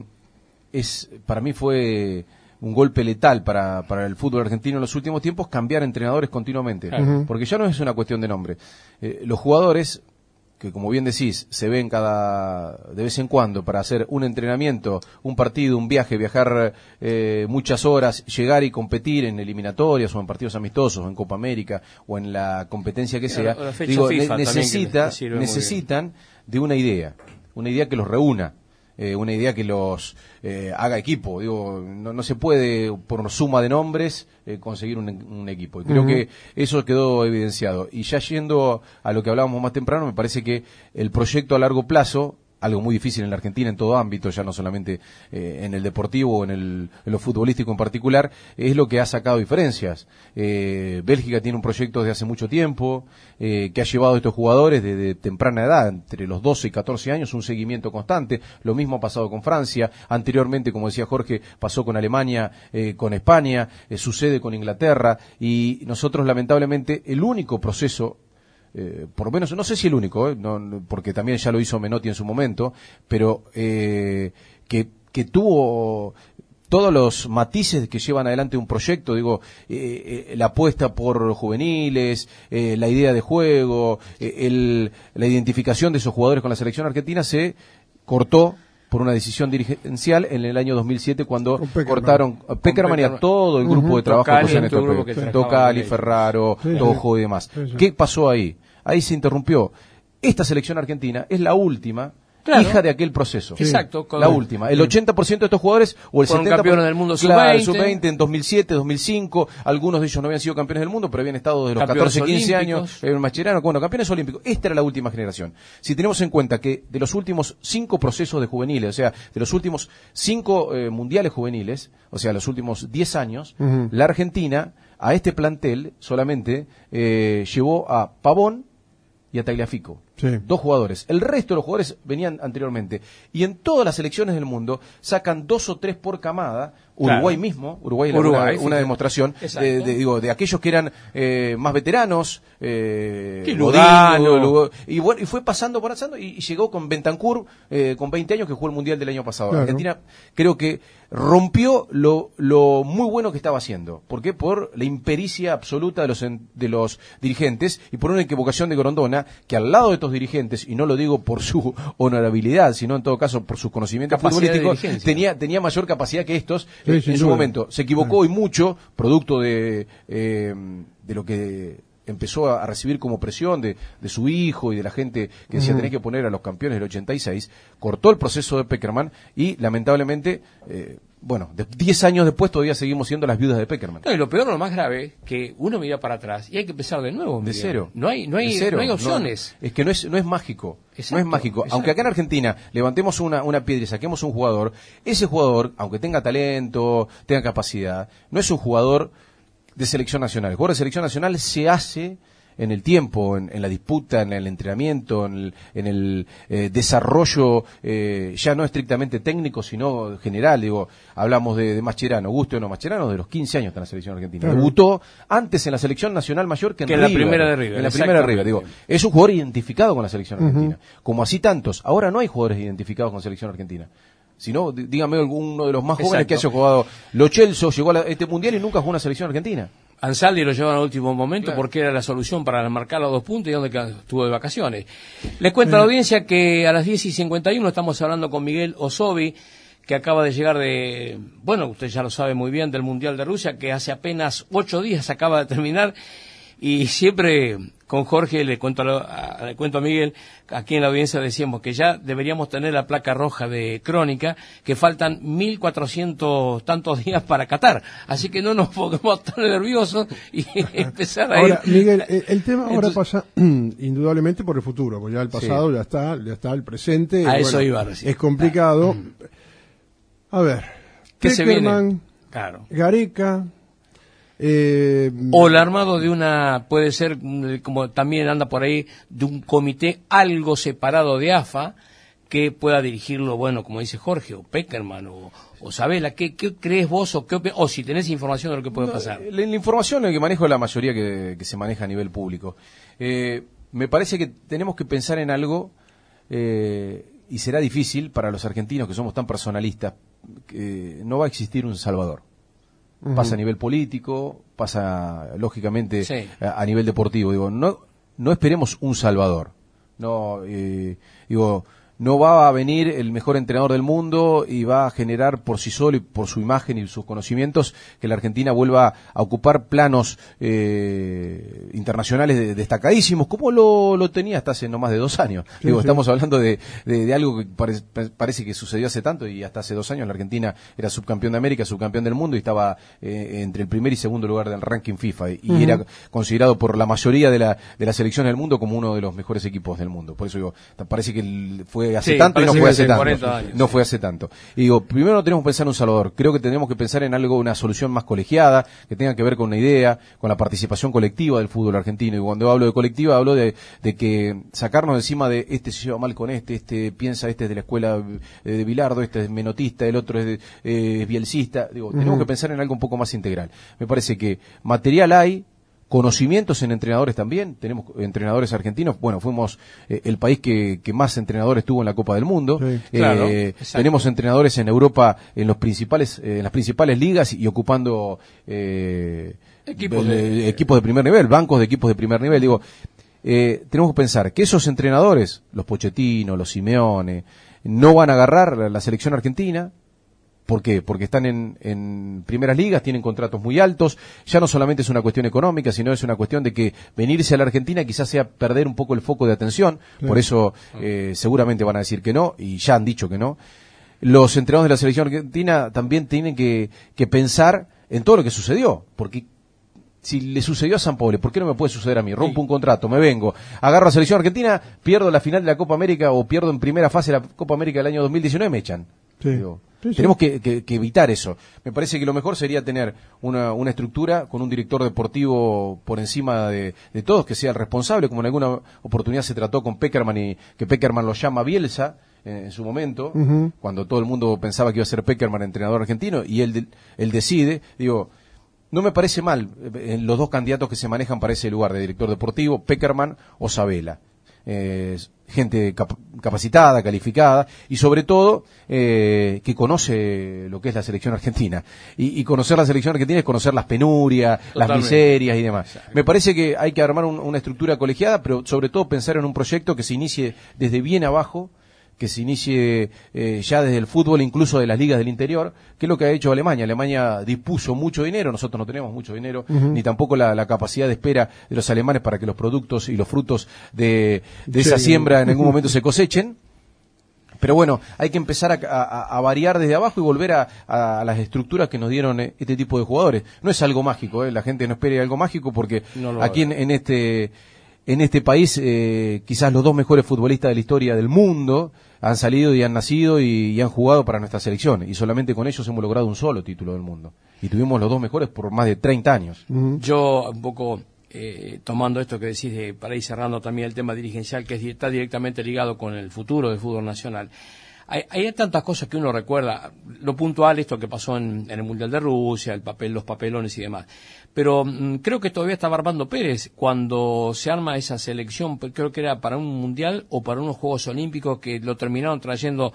[SPEAKER 5] es para mí fue un golpe letal para, para el fútbol argentino en los últimos tiempos cambiar entrenadores continuamente,
[SPEAKER 3] Ujú.
[SPEAKER 5] porque ya no es una cuestión de nombre. Eh, los jugadores que, como bien decís, se ven cada de vez en cuando para hacer un entrenamiento, un partido, un viaje, viajar eh, muchas horas, llegar y competir en eliminatorias o en partidos amistosos, o en Copa América o en la competencia que sea,
[SPEAKER 4] O la fecha
[SPEAKER 5] digo,
[SPEAKER 4] FIFA
[SPEAKER 5] ne-
[SPEAKER 4] también, que
[SPEAKER 5] necesita,
[SPEAKER 4] les sirve muy bien.
[SPEAKER 5] necesitan de una idea, una idea que los reúna. Eh, una idea que los eh, haga equipo. Digo, no, no se puede por suma de nombres eh, conseguir un, un equipo. Y creo
[SPEAKER 3] Ujú.
[SPEAKER 5] que eso quedó evidenciado. Y ya yendo a lo que hablábamos más temprano, me parece que el proyecto a largo plazo, algo muy difícil en la Argentina en todo ámbito, ya no solamente eh, en el deportivo o en, el, en lo futbolístico en particular, es lo que ha sacado diferencias. Eh, Bélgica tiene un proyecto desde hace mucho tiempo, eh, que ha llevado a estos jugadores desde temprana edad, entre los doce y catorce años, un seguimiento constante. Lo mismo ha pasado con Francia, anteriormente, como decía Jorge, pasó con Alemania, eh, con España, eh, sucede con Inglaterra, y nosotros lamentablemente el único proceso, Eh, por lo menos, no sé si el único, eh, no, no, porque también ya lo hizo Menotti en su momento, pero eh, que, que tuvo todos los matices que llevan adelante un proyecto, digo, eh, eh, la apuesta por juveniles, eh, la idea de juego, eh, el, la identificación de esos jugadores con la selección argentina se cortó por una decisión dirigencial en el año dos mil siete cuando
[SPEAKER 3] Con Peckerman.
[SPEAKER 5] cortaron a Peckerman y a
[SPEAKER 4] Peckerman.
[SPEAKER 5] todo el grupo
[SPEAKER 3] Ujú.
[SPEAKER 5] de trabajo
[SPEAKER 4] Tocali,
[SPEAKER 5] que hacían
[SPEAKER 4] todo el
[SPEAKER 5] estos
[SPEAKER 4] grupo que
[SPEAKER 5] proyectos.
[SPEAKER 4] trabajaban
[SPEAKER 5] Tocali,
[SPEAKER 4] con ellos.
[SPEAKER 5] Ferraro,
[SPEAKER 3] Sí, sí.
[SPEAKER 5] Tojo y demás.
[SPEAKER 3] Sí, sí.
[SPEAKER 5] ¿Qué pasó ahí? Ahí se interrumpió. Esta selección argentina es la última
[SPEAKER 4] Claro.
[SPEAKER 5] hija de aquel proceso.
[SPEAKER 4] Exacto. con-
[SPEAKER 5] La última. El ochenta por ciento de estos jugadores, o el
[SPEAKER 4] Fueron
[SPEAKER 5] setenta por ciento
[SPEAKER 4] campeones del mundo
[SPEAKER 5] claro,
[SPEAKER 4] sub veinte.
[SPEAKER 5] sub veinte en dos mil siete, dos mil cinco. Algunos de ellos no habían sido campeones del mundo, pero habían estado desde los
[SPEAKER 4] Campeones
[SPEAKER 5] catorce, quince
[SPEAKER 4] olímpicos.
[SPEAKER 5] años. Eh, Mascherano, bueno, campeones olímpicos. Esta era la última generación. Si tenemos en cuenta que de los últimos cinco procesos de juveniles, o sea, de los últimos cinco eh, mundiales juveniles, o sea, los últimos diez años,
[SPEAKER 3] Ujú.
[SPEAKER 5] la Argentina a este plantel solamente eh, llevó a Pavón y a Tagliafico.
[SPEAKER 3] Sí.
[SPEAKER 5] Dos jugadores. El resto de los jugadores venían anteriormente. Y en todas las selecciones del mundo sacan dos o tres por camada. Uruguay
[SPEAKER 4] Claro.
[SPEAKER 5] mismo, Uruguay, era
[SPEAKER 4] Uruguay,
[SPEAKER 5] una,
[SPEAKER 4] fíjate.
[SPEAKER 5] una demostración
[SPEAKER 4] Exacto.
[SPEAKER 5] de, de- digo, de aquellos que eran eh, más veteranos, eh,
[SPEAKER 4] Que
[SPEAKER 5] Godín,
[SPEAKER 4] Lugano.
[SPEAKER 5] Lugo- y bueno, y fue pasando, pasando, y, y llegó con Bentancur, eh, con veinte años, que jugó el Mundial del año pasado.
[SPEAKER 3] Claro.
[SPEAKER 5] Argentina creo que rompió lo, lo muy bueno que estaba haciendo. ¿Por qué? Por la impericia absoluta de los, en- de los dirigentes y por una equivocación de Grondona, que al lado de estos dirigentes, y no lo digo por su honorabilidad, sino en todo caso por sus conocimientos
[SPEAKER 4] Capacidad de
[SPEAKER 5] futbolísticos,
[SPEAKER 4] dirigencia.
[SPEAKER 5] tenía, tenía mayor capacidad que estos
[SPEAKER 3] Sí,
[SPEAKER 5] eh,
[SPEAKER 3] sin
[SPEAKER 5] en su
[SPEAKER 3] duda.
[SPEAKER 5] momento. Se equivocó y mucho, producto de, eh, de lo que empezó a recibir como presión de, de su hijo y de la gente que decía
[SPEAKER 3] Ujú.
[SPEAKER 5] tenés que poner a los campeones del ochenta y seis, cortó el proceso de Peckerman y lamentablemente, eh, bueno, de diez años después todavía seguimos siendo las viudas de Peckerman.
[SPEAKER 4] No, y lo peor, lo más grave, que uno mira para atrás y hay que empezar de nuevo.
[SPEAKER 5] De
[SPEAKER 4] Miguel.
[SPEAKER 5] cero.
[SPEAKER 4] No hay, no hay,
[SPEAKER 5] De cero.
[SPEAKER 4] no hay opciones.
[SPEAKER 5] No, es que no es, no es mágico.
[SPEAKER 4] Exacto,
[SPEAKER 5] no es mágico.
[SPEAKER 4] exacto.
[SPEAKER 5] Aunque acá en Argentina levantemos una, una piedra y saquemos un jugador, ese jugador, aunque tenga talento, tenga capacidad, no es un jugador de selección nacional. El jugador de selección nacional se hace en el tiempo, en, en la disputa, en el entrenamiento, en el, en el eh, desarrollo, eh, ya no estrictamente técnico, sino general. Digo, hablamos de, de Mascherano, guste o no Mascherano, de los quince años está en la selección argentina. Uh-huh. Debutó antes en la selección nacional mayor que en
[SPEAKER 4] que
[SPEAKER 5] River.
[SPEAKER 4] En la primera de River.
[SPEAKER 5] En la primera de River, digo. Es un jugador identificado con la selección argentina. Uh-huh. Como así tantos. Ahora no hay jugadores identificados con la selección argentina. Si no, dígame uno de los más jóvenes Exacto. que haya jugado. Lo Celso llegó a este mundial y nunca jugó una selección argentina.
[SPEAKER 4] Ansaldi lo lleva en el último momento
[SPEAKER 5] claro.
[SPEAKER 4] porque era la solución para marcar los dos puntos y donde estuvo de vacaciones. Les cuento a la audiencia que a las diez y cincuenta y uno estamos hablando con Miguel Osovi, que acaba de llegar de, bueno, usted ya lo sabe muy bien, del Mundial de Rusia, que hace apenas ocho días acaba de terminar. Y siempre con Jorge le cuento a, le cuento a Miguel, aquí en la audiencia decíamos que ya deberíamos tener la placa roja de Crónica, que faltan mil cuatrocientos tantos días para Qatar, así que no nos pongamos tan nerviosos y empezar a
[SPEAKER 3] ahora,
[SPEAKER 4] ir.
[SPEAKER 3] Miguel, el, el tema ahora Entonces, pasa indudablemente por el futuro, porque ya el pasado sí. ya está, ya está el presente.
[SPEAKER 4] A
[SPEAKER 3] bueno,
[SPEAKER 4] eso iba recién.
[SPEAKER 3] Es complicado. A ver,
[SPEAKER 4] ¿qué se viene?
[SPEAKER 3] Claro. Gareca. Eh,
[SPEAKER 4] o el armado de una, puede ser, como también anda por ahí, de un comité algo separado de A F A, que pueda dirigirlo, bueno, como dice Jorge, o Peckerman, o, o Sabela. ¿Qué, qué crees vos, o, qué, o si tenés información de lo que puede
[SPEAKER 5] no,
[SPEAKER 4] pasar?
[SPEAKER 5] La, la información que manejo es la mayoría que, que se maneja a nivel público. Eh, me parece que tenemos que pensar en algo, eh, y será difícil para los argentinos que somos tan personalistas, que no va a existir un salvador. Pasa a nivel político, pasa lógicamente sí. a, a nivel deportivo. Digo, no, no esperemos un salvador. No, eh, digo, no va a venir el mejor entrenador del mundo y va a generar por sí solo y por su imagen y sus conocimientos que la Argentina vuelva a ocupar planos eh, internacionales de, destacadísimos, como lo, lo tenía hasta hace no más de dos años. Sí, Digo, sí. Estamos hablando de, de, de algo que pare, parece que sucedió hace tanto, y hasta hace dos años la Argentina era subcampeón de América, subcampeón del mundo, y estaba eh, entre el primer y segundo lugar del ranking FIFA, y, uh-huh. y era considerado por la mayoría de la, de las selecciones del mundo como uno de los mejores equipos del mundo. Por eso digo, parece que fue hace sí, tanto y no fue hace tanto. Años, no sí. fue hace tanto. Y digo, primero no tenemos que pensar en un salvador. Creo que tenemos que pensar en algo, una solución más colegiada, que tenga que ver con una idea, con la participación colectiva del fútbol argentino. Y cuando hablo de colectiva, hablo de, de que sacarnos encima de este se lleva mal con este, este piensa, este es de la escuela de Bilardo, este es menotista, el otro es, de, eh, es bielcista. Digo, uh-huh. tenemos que pensar en algo un poco más integral. Me parece que material hay, conocimientos en entrenadores también, tenemos entrenadores argentinos, bueno, fuimos eh, el país que, que más entrenadores tuvo en la Copa del Mundo, sí, claro, eh, tenemos entrenadores en Europa en los principales, eh, en las principales ligas y ocupando eh, equipos, de, de, equipos de primer nivel, bancos de equipos de primer nivel, digo, eh, tenemos que pensar que esos entrenadores, los Pochettino, los Simeone, no van a agarrar la, la selección argentina. ¿Por qué? Porque están en, en primeras ligas, tienen contratos muy altos, ya no solamente es una cuestión económica, sino es una cuestión de que venirse a la Argentina quizás sea perder un poco el foco de atención, sí. por eso eh, seguramente van a decir que no, y ya han dicho que no. Los entrenadores de la selección argentina también tienen que, que pensar en todo lo que sucedió, porque si le sucedió a Sampaoli, ¿por qué no me puede suceder a mí? Rompo sí. un contrato, me vengo, agarro a la selección argentina, pierdo la final de la Copa América o pierdo en primera fase la Copa América del año dos mil diecinueve, me echan. Sí. Digo, sí, sí. Tenemos que, que, que evitar eso. Me parece que lo mejor sería tener una, una estructura con un director deportivo por encima de, de todos, que sea el responsable, como en alguna oportunidad se trató con Peckerman, y que Peckerman lo llama Bielsa en, en su momento, uh-huh. cuando todo el mundo pensaba que iba a ser Peckerman entrenador argentino, y él, él decide. Digo, no me parece mal en los dos candidatos que se manejan para ese lugar de director deportivo, Peckerman o Sabela. Eh, gente cap capacitada, calificada, y sobre todo eh, que conoce lo que es la selección argentina. Y, y conocer la selección argentina es conocer las penurias, Totalmente. las miserias y demás. Exacto. Me parece que hay que armar un, una estructura colegiada, pero sobre todo pensar en un proyecto que se inicie desde bien abajo, que se inicie eh, ya desde el fútbol, incluso de las ligas del interior, que es lo que ha hecho Alemania. Alemania dispuso mucho dinero, nosotros no tenemos mucho dinero, uh-huh. ni tampoco la, la capacidad de espera de los alemanes para que los productos y los frutos de, de esa sí. siembra en algún momento se cosechen. Pero bueno, hay que empezar a, a, a variar desde abajo y volver a, a las estructuras que nos dieron este tipo de jugadores. No es algo mágico, ¿eh? La gente no espere algo mágico, porque no aquí en, en este... En este país, eh, quizás los dos mejores futbolistas de la historia del mundo han salido y han nacido y, y han jugado para nuestra selección. Y solamente con ellos hemos logrado un solo título del mundo. Y tuvimos los dos mejores por más de treinta años.
[SPEAKER 4] Uh-huh. Yo, un poco eh, tomando esto que decís, de, para ir cerrando también el tema dirigencial, que es, está directamente ligado con el futuro del fútbol nacional. Hay, hay tantas cosas que uno recuerda, lo puntual, esto que pasó en, en el Mundial de Rusia, el papel, los papelones y demás. Pero mmm, creo que todavía estaba Armando Pérez cuando se arma esa selección, creo que era para un Mundial o para unos Juegos Olímpicos que lo terminaron trayendo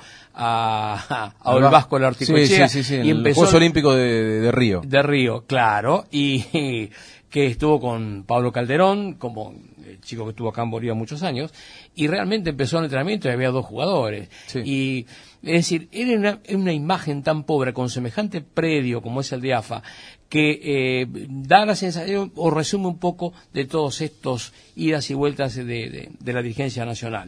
[SPEAKER 4] a, a, a el Vasco de la Articochea.
[SPEAKER 5] Sí, sí, sí, sí,
[SPEAKER 4] y
[SPEAKER 5] en
[SPEAKER 4] empezó
[SPEAKER 5] los Juegos Olímpicos de, de, de Río.
[SPEAKER 4] De Río, claro, y, y que estuvo con Pablo Calderón, como el chico que estuvo acá en Bolivia muchos años, y realmente empezó el entrenamiento y había dos jugadores.
[SPEAKER 5] Sí.
[SPEAKER 4] Y, es decir, era una, una imagen tan pobre, con semejante predio como es el de A F A, que eh, da la sensación, o resume un poco de todos estos idas y vueltas de, de, de la dirigencia nacional.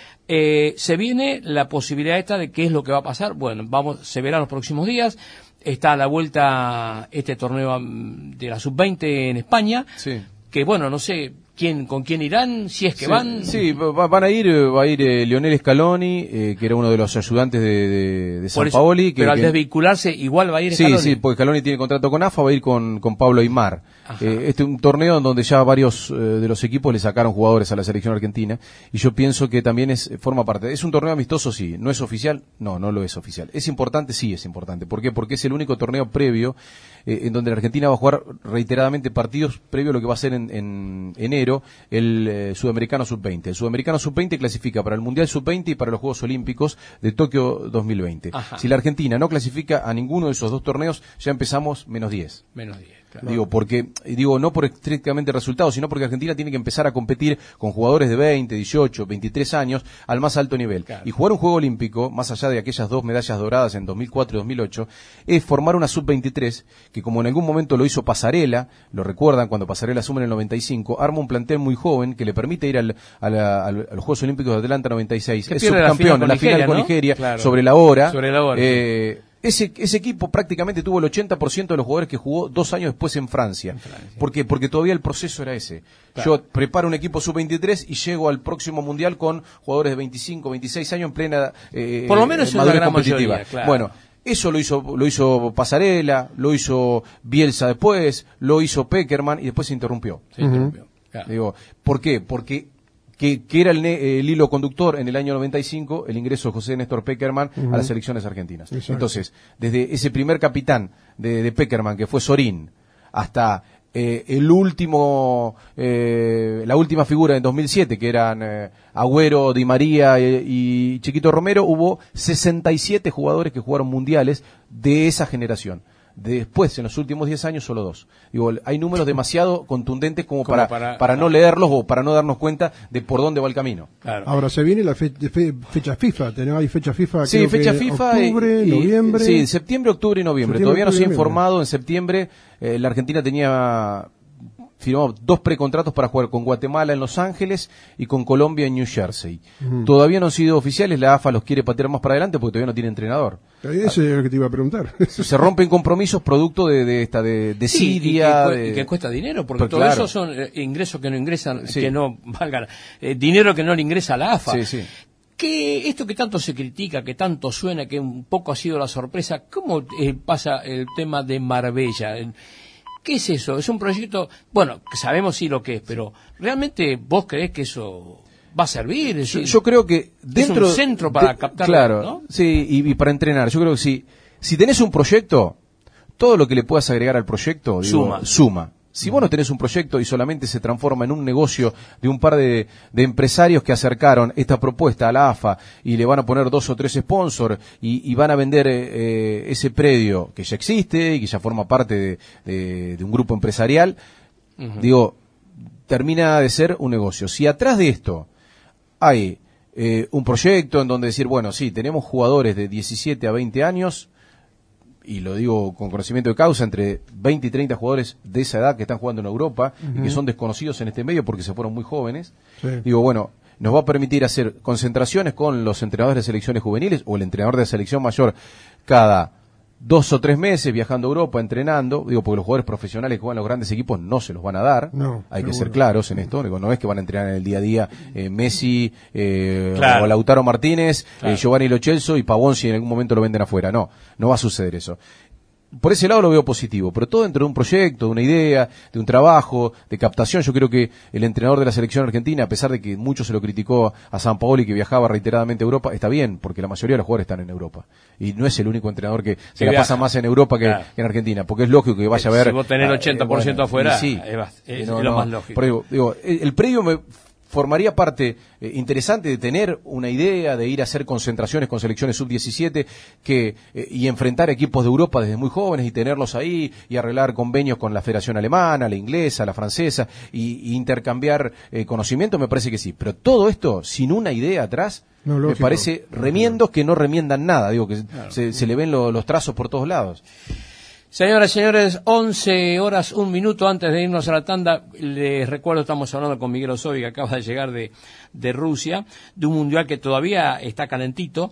[SPEAKER 4] Eh, se viene la posibilidad esta de qué es lo que va a pasar. Bueno, vamos, se verá en los próximos días. Está a la vuelta este torneo de la sub veinte en España,
[SPEAKER 5] Sí.
[SPEAKER 4] que bueno, no sé quién con quién irán, si es que
[SPEAKER 5] sí,
[SPEAKER 4] van.
[SPEAKER 5] Sí, va, van a ir, va a ir eh, Lionel Scaloni, eh, que era uno de los ayudantes de, de, de San
[SPEAKER 4] Por eso,
[SPEAKER 5] Paoli. Que,
[SPEAKER 4] pero al
[SPEAKER 5] que,
[SPEAKER 4] desvincularse igual va a ir
[SPEAKER 5] Sí,
[SPEAKER 4] Scaloni.
[SPEAKER 5] sí, porque Scaloni tiene contrato con A F A, va a ir con, con Pablo Aimar. Eh, este es un torneo en donde ya varios eh, de los equipos le sacaron jugadores a la selección argentina, y yo pienso que también es forma parte. Es un torneo amistoso, sí. ¿No es oficial? No, no lo es oficial. ¿Es importante? Sí, es importante. ¿Por qué? Porque es el único torneo previo eh, en donde la Argentina va a jugar reiteradamente partidos previo a lo que va a ser en, en enero el eh, Sudamericano sub veinte. El Sudamericano sub veinte clasifica para el Mundial sub veinte y para los Juegos Olímpicos de Tokio dos mil veinte.
[SPEAKER 4] Ajá.
[SPEAKER 5] Si la Argentina no clasifica a ninguno de esos dos torneos, ya empezamos menos diez.
[SPEAKER 4] Menos diez, claro.
[SPEAKER 5] Digo, porque, digo, no por estrictamente resultados, sino porque Argentina tiene que empezar a competir con jugadores de veinte, dieciocho, veintitrés años al más alto nivel.
[SPEAKER 4] Claro.
[SPEAKER 5] Y jugar un juego olímpico, más allá de aquellas dos medallas doradas en dos mil cuatro y dos mil ocho, es formar una sub veintitrés, que como en algún momento lo hizo Pasarela, lo recuerdan cuando Pasarela asume en el noventa y cinco, arma un plantel muy joven que le permite ir al, a, la, a los Juegos Olímpicos de Atlanta noventa y seis.
[SPEAKER 4] Que
[SPEAKER 5] Es
[SPEAKER 4] pierde la
[SPEAKER 5] subcampeón
[SPEAKER 4] final
[SPEAKER 5] en la
[SPEAKER 4] con
[SPEAKER 5] final
[SPEAKER 4] Nigeria,
[SPEAKER 5] con
[SPEAKER 4] ¿no?
[SPEAKER 5] Nigeria,
[SPEAKER 4] Claro.
[SPEAKER 5] sobre la hora.
[SPEAKER 4] Sobre la hora,
[SPEAKER 5] Eh, Ese, ese equipo prácticamente tuvo el ochenta por ciento de los jugadores que jugó dos años después en Francia.
[SPEAKER 4] En Francia.
[SPEAKER 5] ¿Por qué? Porque todavía el proceso era ese.
[SPEAKER 4] Claro.
[SPEAKER 5] Yo preparo un equipo sub veintitrés y llego al próximo Mundial con jugadores de veinticinco, veintiséis años en plena eh,
[SPEAKER 4] Por lo menos es una
[SPEAKER 5] madurez
[SPEAKER 4] gran
[SPEAKER 5] competitiva.
[SPEAKER 4] mayoría, claro.
[SPEAKER 5] Bueno, eso lo hizo, lo hizo Pasarela, lo hizo Bielsa después, lo hizo Peckerman y después se interrumpió.
[SPEAKER 4] Se interrumpió. Claro.
[SPEAKER 5] Digo, ¿por qué? Porque que, que era el, el hilo conductor en el año noventa y cinco, el ingreso de José Néstor Peckerman uh-huh. a las selecciones argentinas.
[SPEAKER 3] Exacto.
[SPEAKER 5] Entonces, desde ese primer capitán de, de Peckerman, que fue Sorín, hasta eh, el último, eh, la última figura en dos mil siete, que eran eh, Agüero, Di María y, y Chiquito Romero, hubo sesenta y siete jugadores que jugaron mundiales de esa generación. Después, en los últimos diez años, solo dos. Digo, hay números demasiado contundentes como, como para, para, para no leerlos o para no darnos cuenta de por dónde va el camino.
[SPEAKER 4] Claro.
[SPEAKER 3] Ahora se viene la fe, fe, fecha FIFA, tenemos ahí fecha FIFA.
[SPEAKER 5] Sí,
[SPEAKER 3] creo
[SPEAKER 5] fecha
[SPEAKER 3] que
[SPEAKER 5] FIFA.
[SPEAKER 3] Octubre,
[SPEAKER 5] y,
[SPEAKER 3] noviembre.
[SPEAKER 5] Sí, septiembre, octubre y noviembre.
[SPEAKER 3] Septiembre,
[SPEAKER 5] Todavía no se ha
[SPEAKER 3] octubre,
[SPEAKER 5] informado. En septiembre, eh, la Argentina tenía firmó dos precontratos para jugar con Guatemala en Los Ángeles y con Colombia en New Jersey. Uh-huh. Todavía no han sido oficiales, la A F A los quiere patear más para adelante porque todavía no tiene entrenador.
[SPEAKER 3] Eso es lo que te iba a preguntar.
[SPEAKER 5] Se rompen compromisos producto de, de esta de, de
[SPEAKER 4] sí,
[SPEAKER 5] Siria.
[SPEAKER 4] Y que,
[SPEAKER 5] de...
[SPEAKER 4] y que cuesta dinero, porque
[SPEAKER 5] Pero
[SPEAKER 4] todo
[SPEAKER 5] claro.
[SPEAKER 4] eso son eh, ingresos que no ingresan,
[SPEAKER 5] sí.
[SPEAKER 4] que no valgan, eh, dinero que no le ingresa a la A F A.
[SPEAKER 5] Sí, sí.
[SPEAKER 4] Que esto que tanto se critica, que tanto suena, que un poco ha sido la sorpresa, ¿cómo eh, pasa el tema de Marbella? ¿Qué es eso? Es un proyecto, bueno, sabemos sí lo que es, pero ¿realmente vos creés que eso va a servir? Es
[SPEAKER 5] Yo,
[SPEAKER 4] decir,
[SPEAKER 5] yo creo que dentro
[SPEAKER 4] es un centro para
[SPEAKER 5] de,
[SPEAKER 4] captar,
[SPEAKER 5] claro,
[SPEAKER 4] ¿no?
[SPEAKER 5] Sí, y, y para entrenar. Yo creo que sí. Si tenés un proyecto, todo lo que le puedas agregar al proyecto, digo,
[SPEAKER 4] suma.
[SPEAKER 5] suma. Si vos no tenés un proyecto y solamente se transforma en un negocio de un par de, de empresarios que acercaron esta propuesta a la A F A y le van a poner dos o tres sponsors y, y van a vender eh, ese predio que ya existe y que ya forma parte de, de, de un grupo empresarial, uh-huh. digo, termina de ser un negocio. Si atrás de esto hay eh, un proyecto en donde decir, bueno, sí, tenemos jugadores de diecisiete a veinte años, y lo digo con conocimiento de causa, entre veinte y treinta jugadores de esa edad que están jugando en Europa uh-huh. y que son desconocidos en este medio porque se fueron muy jóvenes. Sí. Digo, bueno, nos va a permitir hacer concentraciones con los entrenadores de selecciones juveniles o el entrenador de selección mayor cada dos o tres meses viajando a Europa, entrenando, digo, porque los jugadores profesionales que juegan los grandes equipos no se los van a dar,
[SPEAKER 3] no,
[SPEAKER 5] hay
[SPEAKER 3] seguro.
[SPEAKER 5] que ser claros en esto, digo, no es que van a entrenar en el día a día eh, Messi, eh,
[SPEAKER 4] claro.
[SPEAKER 5] o Lautaro Martínez,
[SPEAKER 4] claro.
[SPEAKER 5] eh, Giovanni Lo Celso y Pavón si en algún momento lo venden afuera, no, no va a suceder eso. por ese lado lo veo positivo, pero todo dentro de un proyecto, de una idea, de un trabajo, de captación. Yo creo que el entrenador de la selección argentina, a pesar de que mucho se lo criticó a Sampaoli, que viajaba reiteradamente a Europa, está bien, porque la mayoría de los jugadores están en Europa. Y no es el único entrenador que se la
[SPEAKER 4] viaja.
[SPEAKER 5] pasa más en Europa que,
[SPEAKER 4] Claro.
[SPEAKER 5] que en Argentina, porque es lógico que vaya a ver...
[SPEAKER 4] Si vos tenés el ochenta por ciento
[SPEAKER 5] eh, bueno,
[SPEAKER 4] afuera,
[SPEAKER 5] sí,
[SPEAKER 4] es, bast- es
[SPEAKER 5] no,
[SPEAKER 4] lo
[SPEAKER 5] no,
[SPEAKER 4] más lógico.
[SPEAKER 5] por eso, digo, el, el predio me formaría parte eh, interesante de tener una idea, de ir a hacer concentraciones con selecciones sub diecisiete que eh, y enfrentar equipos de Europa desde muy jóvenes y tenerlos ahí y arreglar convenios con la Federación Alemana, la inglesa, la francesa y, y intercambiar eh, conocimiento, me parece que sí. Pero todo esto sin una idea atrás,
[SPEAKER 3] No,
[SPEAKER 5] me
[SPEAKER 3] lógico.
[SPEAKER 5] parece remiendos que no remiendan nada, digo que claro. se, se le ven lo, los trazos por todos lados.
[SPEAKER 4] Señoras y señores, once horas, un minuto antes de irnos a la tanda, les recuerdo, estamos hablando con Miguel Osovi, que acaba de llegar de, de Rusia, de un mundial que todavía está calentito.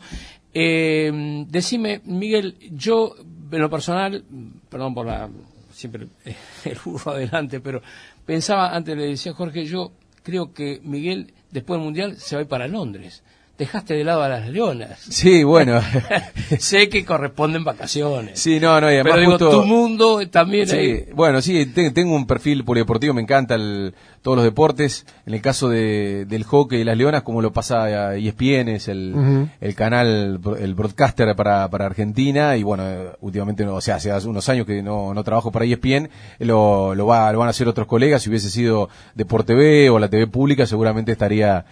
[SPEAKER 4] Eh, decime, Miguel, yo, en lo personal, perdón por la, siempre el burro adelante, pero pensaba, antes le decía a Jorge, yo creo que Miguel, después del mundial, se va a ir para Londres. Dejaste de lado a las leonas.
[SPEAKER 5] Sí, bueno.
[SPEAKER 4] Sé que corresponden vacaciones.
[SPEAKER 5] Sí, no, no, y además
[SPEAKER 4] pero digo,
[SPEAKER 5] justo...
[SPEAKER 4] tu mundo también...
[SPEAKER 5] Sí,
[SPEAKER 4] hay...
[SPEAKER 5] bueno, sí, te, tengo un perfil polideportivo, me encanta el, todos los deportes. En el caso de, del hockey y las leonas, como lo pasa E S P N, es el, uh-huh. el canal, el broadcaster para, para Argentina, y bueno, últimamente, no, o sea, hace unos años que no, no trabajo para E S P N, lo, lo, va, lo van a hacer otros colegas. Si hubiese sido de Por T V o la T V pública, seguramente estaría...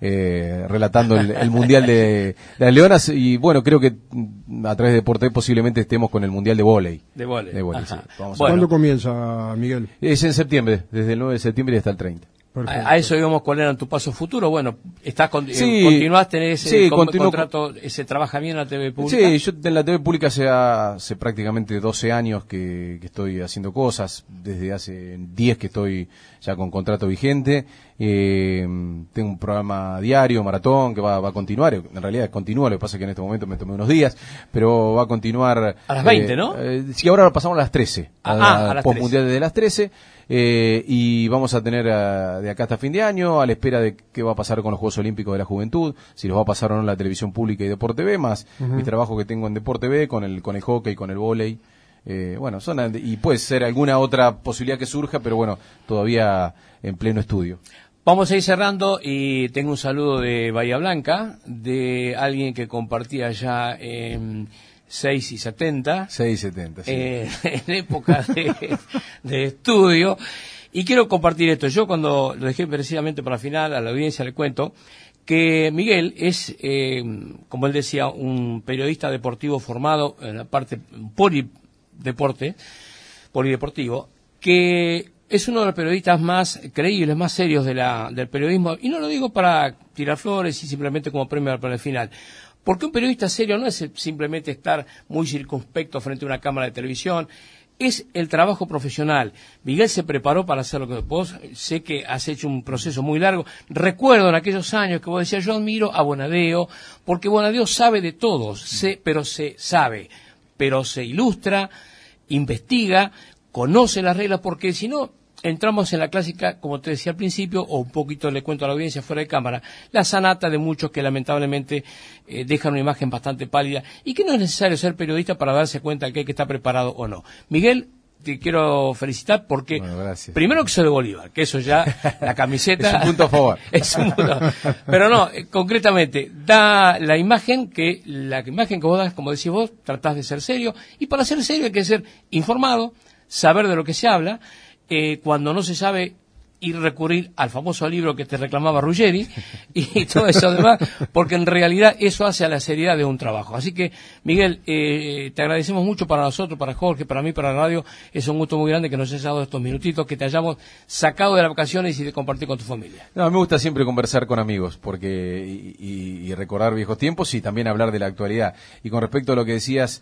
[SPEAKER 5] Eh, relatando el, el mundial de, de las leonas, y bueno, creo que a través de Deporte posiblemente estemos con el mundial de vóley.
[SPEAKER 4] De vóley.
[SPEAKER 5] De vóley, sí.
[SPEAKER 3] Vamos bueno. ¿Cuándo comienza, Miguel?
[SPEAKER 5] Es en septiembre, desde el nueve de septiembre hasta el treinta.
[SPEAKER 4] A, a eso digamos cuál era tu paso futuro. Bueno, estás con,
[SPEAKER 5] sí,
[SPEAKER 4] eh, continuaste en ese
[SPEAKER 5] sí,
[SPEAKER 4] con,
[SPEAKER 5] continuo,
[SPEAKER 4] contrato, se trabaja bien en la T V pública.
[SPEAKER 5] Sí, yo en la T V pública hace, hace prácticamente doce años que, que estoy haciendo cosas, desde hace diez que estoy ya con contrato vigente. Eh, tengo un programa diario, maratón, que va, va a continuar, en realidad continúa, lo que pasa es que en este momento me tomé unos días, pero va a continuar...
[SPEAKER 4] A las veinte,
[SPEAKER 5] eh,
[SPEAKER 4] ¿no?
[SPEAKER 5] Eh, sí, ahora pasamos a las trece,
[SPEAKER 4] ah,
[SPEAKER 5] a,
[SPEAKER 4] a las
[SPEAKER 5] postmundial de las trece. Eh, y vamos a tener a, de acá hasta fin de año, a la espera de qué va a pasar con los Juegos Olímpicos de la Juventud, si los va a pasar o no en la televisión pública y Deporte V, más uh-huh. mi trabajo que tengo en Deporte V, con el, con el hockey, con el vóley. Eh, bueno, son, y puede ser alguna otra posibilidad que surja, pero bueno, todavía en pleno estudio.
[SPEAKER 4] Vamos a ir cerrando y tengo un saludo de Bahía Blanca, de alguien que compartía ya en seis y setenta.
[SPEAKER 5] seis y setenta, sí.
[SPEAKER 4] Eh, en época de, de estudio. Y quiero compartir esto. Yo cuando lo dejé precisamente para el final, a la audiencia le cuento que Miguel es, eh, como él decía, un periodista deportivo formado en la parte polideporte, polideportivo, que es uno de los periodistas más creíbles, más serios de la, del periodismo. Y no lo digo para tirar flores y simplemente como premio para el final. Porque un periodista serio no es simplemente estar muy circunspecto frente a una cámara de televisión, es el trabajo profesional. Miguel se preparó para hacer lo que vos, sé que has hecho un proceso muy largo. Recuerdo en aquellos años que vos decías, yo admiro a Bonadeo, porque Bonadeo sabe de todos, sé, pero se sabe, pero se ilustra, investiga, conoce las reglas, porque si no... entramos en la clásica, como te decía al principio, o un poquito le cuento a la audiencia fuera de cámara, la sanata de muchos que lamentablemente eh, dejan una imagen bastante pálida y que no es necesario ser periodista para darse cuenta que hay que estar preparado o no. Miguel, te quiero felicitar porque,
[SPEAKER 5] bueno,
[SPEAKER 4] primero que soy de Bolívar, que eso ya, la camiseta...
[SPEAKER 5] es un punto a favor.
[SPEAKER 4] es un punto, pero no, eh, concretamente, da la imagen que, la imagen que vos das, como decís vos, tratás de ser serio, y para ser serio hay que ser informado, saber de lo que se habla. Eh, cuando no se sabe, ir recurrir al famoso libro que te reclamaba Ruggeri y todo eso demás, porque en realidad eso hace a la seriedad de un trabajo. Así que, Miguel, eh, te agradecemos mucho para nosotros, para Jorge, para mí, para la radio. Es un gusto muy grande que nos hayas dado estos minutitos, que te hayamos sacado de las vacaciones y de compartir con tu familia.
[SPEAKER 5] No, me gusta siempre conversar con amigos porque y, y, y recordar viejos tiempos y también hablar de la actualidad. Y con respecto a lo que decías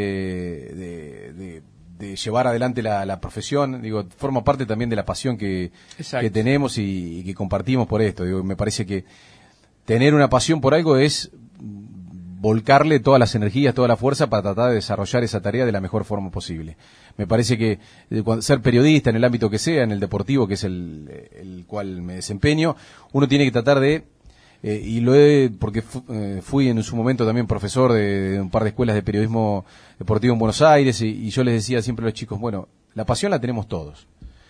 [SPEAKER 5] eh, de... de de llevar adelante la, la profesión, digo, forma parte también de la pasión que, que tenemos y, y que compartimos por esto. Digo, me parece que tener una pasión por algo es volcarle todas las energías, toda la fuerza para tratar de desarrollar esa tarea de la mejor forma posible. Me parece que eh, cuando, ser periodista en el ámbito que sea, en el deportivo, que es el, el cual me desempeño, uno tiene que tratar de Eh, y lo he, porque fu, eh, fui en su momento también profesor de, de un par de escuelas de periodismo deportivo en Buenos Aires, y, y yo les decía siempre a los chicos, bueno, la pasión la tenemos todos.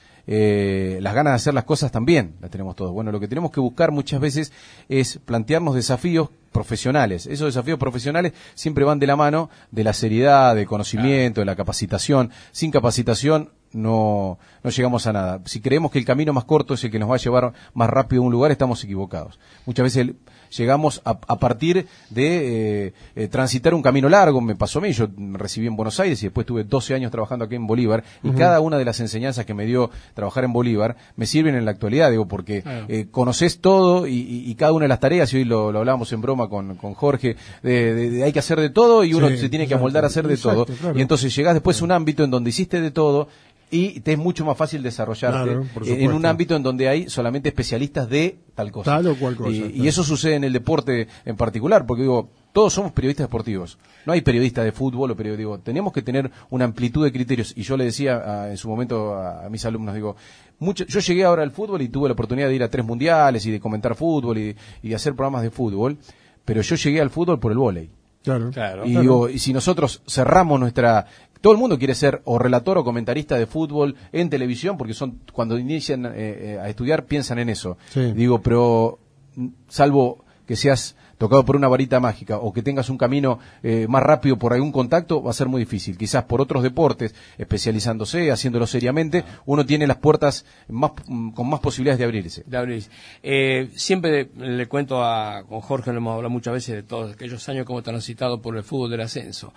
[SPEAKER 5] Eh, las ganas de hacer las cosas también las tenemos todos. Bueno, lo que tenemos que buscar muchas veces es plantearnos desafíos profesionales. Esos desafíos profesionales siempre van de la mano de la seriedad, del conocimiento, de la capacitación. Sin capacitación no, no llegamos a nada. Si creemos que el camino más corto es el que nos va a llevar más rápido a un lugar, estamos equivocados. Muchas veces el, llegamos a, a partir de eh, eh, transitar un camino largo. Me pasó a mí, yo me recibí en Buenos Aires y después tuve doce años trabajando aquí en Bolívar, y uh-huh. cada una de las enseñanzas que me dio trabajar en Bolívar me sirven en la actualidad, digo, porque uh-huh. eh, conoces todo y, y, y cada una de las tareas, y hoy lo, lo hablábamos en broma con, con Jorge, de, de, de hay que hacer de todo y uno sí, se tiene que amoldar a hacer de exacto, todo, claro. Y entonces llegás después a un ámbito en donde hiciste de todo y te es mucho más fácil desarrollarte claro, en un ámbito en donde hay solamente especialistas de tal cosa.
[SPEAKER 3] Tal o cual cosa.
[SPEAKER 5] Y,
[SPEAKER 3] claro.
[SPEAKER 5] y eso sucede en el deporte en particular, porque digo, todos somos periodistas deportivos. No hay periodistas de fútbol o periodistas. Digo, tenemos que tener una amplitud de criterios. Y yo le decía a, en su momento a, a mis alumnos, digo, mucho, yo llegué ahora al fútbol y tuve la oportunidad de ir a tres mundiales y de comentar fútbol y, y de hacer programas de fútbol, pero yo llegué al fútbol por el vóley.
[SPEAKER 3] Claro.
[SPEAKER 5] claro. Y
[SPEAKER 3] claro.
[SPEAKER 5] digo, y si nosotros cerramos nuestra... Todo el mundo quiere ser o relator o comentarista de fútbol en televisión, porque son cuando inician eh, eh, a estudiar piensan en eso.
[SPEAKER 3] Sí.
[SPEAKER 5] Digo, pero salvo que seas tocado por una varita mágica o que tengas un camino eh, más rápido por algún contacto, va a ser muy difícil. Quizás por otros deportes, especializándose, haciéndolo seriamente, uno tiene las puertas más con más posibilidades de abrirse.
[SPEAKER 4] De abrirse. Eh, siempre le cuento a con Jorge, le hemos hablado muchas veces de todos aquellos años que hemos transitado por el fútbol del ascenso.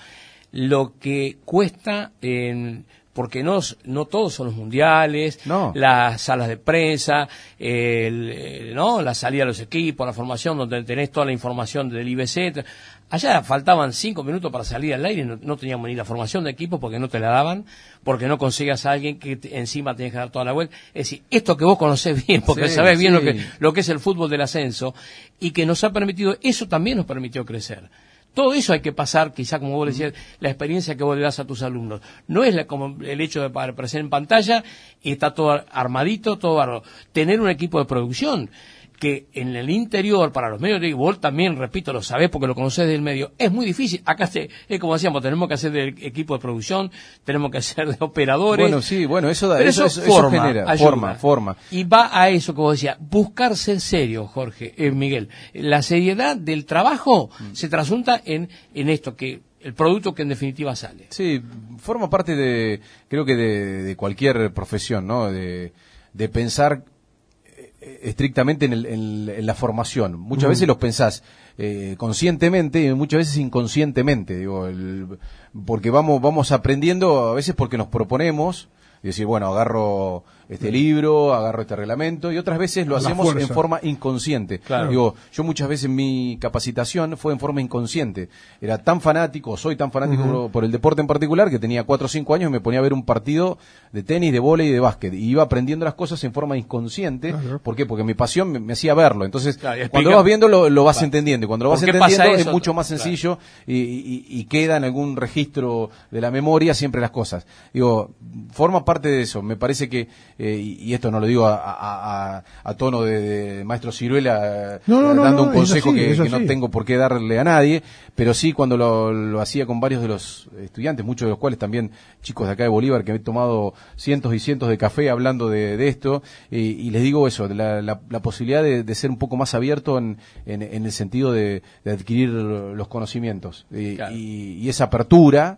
[SPEAKER 4] Lo que cuesta en... porque no, no todos son los mundiales,
[SPEAKER 5] no.
[SPEAKER 4] las salas de prensa, el, el, no la salida de los equipos, la formación donde tenés toda la información del I B C. Allá faltaban cinco minutos para salir al aire, no, no teníamos ni la formación de equipos porque no te la daban, porque no conseguías a alguien que te, encima tenías que dar toda la vuelta. Es decir, esto que vos conocés bien, porque sí, sabés bien sí. lo que lo que es el fútbol del ascenso, y que nos ha permitido, eso también nos permitió crecer. Todo eso hay que pasar, quizá como vos decías, la experiencia que vos le das a tus alumnos. No es la, como el hecho de aparecer en pantalla y está todo armadito, todo barro. Tener un equipo de producción que en el interior, para los medios de vos también, repito, lo sabés porque lo conocés del medio, es muy difícil. Acá se, es como decíamos, tenemos que hacer del equipo de producción, tenemos que hacer de operadores.
[SPEAKER 5] Bueno, sí, bueno, eso da,
[SPEAKER 4] eso,
[SPEAKER 5] eso,
[SPEAKER 4] eso, forma,
[SPEAKER 5] eso genera,
[SPEAKER 4] ayuda.
[SPEAKER 5] forma, forma.
[SPEAKER 4] Y va a eso que vos decías, buscar ser serio, Jorge, eh, Miguel. La seriedad del trabajo mm. se trasunta en, en esto, que el producto que en definitiva sale.
[SPEAKER 5] Sí, forma parte de, creo que de, de cualquier profesión, ¿no? De, de pensar estrictamente en, el, en, en la formación. Muchas uh-huh. veces los pensás eh, conscientemente y muchas veces inconscientemente, digo, el, porque vamos vamos aprendiendo a veces porque nos proponemos y decir, bueno, agarro este libro, agarro este reglamento, y otras veces lo hacemos en forma inconsciente.
[SPEAKER 4] Claro.
[SPEAKER 5] Digo, yo muchas veces mi capacitación fue en forma inconsciente. Era tan fanático, soy tan fanático uh-huh. por, por el deporte en particular, que tenía cuatro o cinco años y me ponía a ver un partido de tenis, de vóley y de básquet. Y iba aprendiendo las cosas en forma inconsciente. Uh-huh. ¿Por qué? Porque mi pasión me, me hacía verlo. Entonces, claro, cuando lo vas viendo, lo, lo vas claro. entendiendo. Y cuando lo vas entendiendo, es mucho más sencillo claro. y, y, y queda en algún registro de la memoria siempre las cosas. Digo, forma parte de eso. Me parece que, eh, y, y esto no lo digo a, a, a, a tono de, de maestro Ciruela,
[SPEAKER 3] no, no,
[SPEAKER 5] dando
[SPEAKER 3] no,
[SPEAKER 5] un consejo
[SPEAKER 3] así,
[SPEAKER 5] que, que no
[SPEAKER 3] así.
[SPEAKER 5] tengo por qué darle a nadie, pero sí cuando lo, lo hacía con varios de los estudiantes, muchos de los cuales también chicos de acá de Bolívar, que he tomado cientos y cientos de café hablando de, de esto, y, y les digo eso, la, la, la posibilidad de, de ser un poco más abierto en, en, en el sentido de, de adquirir los conocimientos, y, claro. y, y esa apertura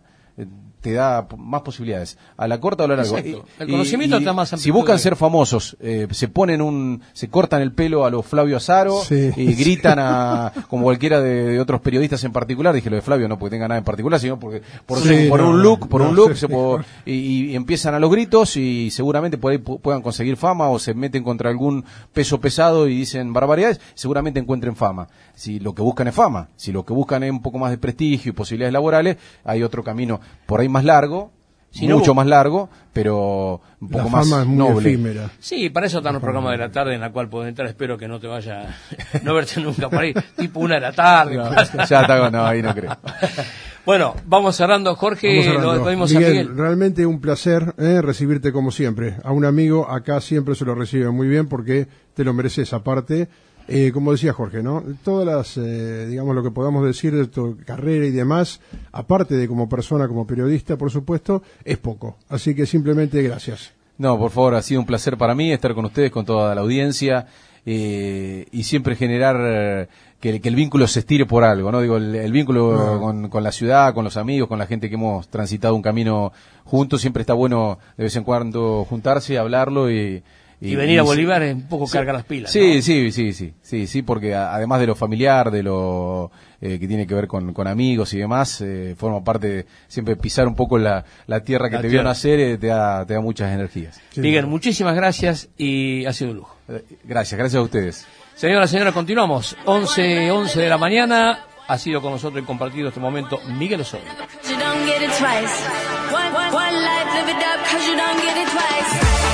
[SPEAKER 5] te da más posibilidades, a la corta o a la larga.
[SPEAKER 4] Exacto. El conocimiento está más amplio.
[SPEAKER 5] Si buscan ser famosos, eh, se ponen un, se cortan el pelo a los Flavio Azaro
[SPEAKER 3] sí.
[SPEAKER 5] y gritan a, como cualquiera de, de otros periodistas en particular, dije lo de Flavio no porque tenga nada en particular, sino porque por,
[SPEAKER 3] sí,
[SPEAKER 5] por
[SPEAKER 3] no,
[SPEAKER 5] un look, por
[SPEAKER 3] no,
[SPEAKER 5] un look,
[SPEAKER 3] sí,
[SPEAKER 5] se
[SPEAKER 3] sí.
[SPEAKER 5] puedo, y, y empiezan a los gritos y seguramente por ahí puedan conseguir fama o se meten contra algún peso pesado y dicen barbaridades, seguramente encuentren fama. Si lo que buscan es fama, si lo que buscan es un poco más de prestigio y posibilidades laborales, hay otro camino por ahí más largo, Si mucho no, más largo, pero un poco
[SPEAKER 3] la
[SPEAKER 5] más
[SPEAKER 3] fama es muy
[SPEAKER 5] noble.
[SPEAKER 3] Efímera.
[SPEAKER 4] Sí, para eso están los programas de la tarde en la cual puedo entrar. Espero que no te vaya, no verte nunca por ahí, tipo una de la tarde.
[SPEAKER 5] No, ya está, no, ahí no creo.
[SPEAKER 4] Bueno, vamos cerrando, Jorge,
[SPEAKER 3] vamos cerrando.
[SPEAKER 4] lo despedimos
[SPEAKER 3] Miguel,
[SPEAKER 4] a Miguel.
[SPEAKER 3] Realmente un placer eh, recibirte como siempre. A un amigo acá siempre se lo recibe muy bien porque te lo mereces aparte. Eh, como decía Jorge, ¿no? Todas las, eh, digamos, lo que podamos decir de tu carrera y demás, aparte de como persona, como periodista, por supuesto, es poco. Así que simplemente gracias.
[SPEAKER 5] No, por favor, ha sido un placer para mí estar con ustedes, con toda la audiencia, eh, y siempre generar eh, que, que el vínculo se estire por algo, ¿no? Digo, el, el vínculo
[SPEAKER 3] no.
[SPEAKER 5] con, con la ciudad, con los amigos, con la gente que hemos transitado un camino juntos, siempre está bueno de vez en cuando juntarse, hablarlo y...
[SPEAKER 4] Y, y venir a Bolívar es un poco sí, cargar las pilas.
[SPEAKER 5] Sí,
[SPEAKER 4] ¿no?
[SPEAKER 5] sí, sí, sí, sí, sí, porque a, además de lo familiar, de lo eh, que tiene que ver con, con amigos y demás, eh, forma parte de siempre pisar un poco la, la tierra que
[SPEAKER 4] la
[SPEAKER 5] te
[SPEAKER 4] tierra.
[SPEAKER 5] vio nacer, eh, te, da, te da muchas energías.
[SPEAKER 4] Sí, Miguel, muchísimas gracias y ha sido un lujo.
[SPEAKER 5] Eh, gracias, gracias a ustedes.
[SPEAKER 4] Señoras, señores, continuamos. once, once de la mañana. Ha sido con nosotros y compartido este momento Miguel Osorio.
[SPEAKER 6] You don't get it twice. One, one, one life, live it up, 'cause you don't get it twice.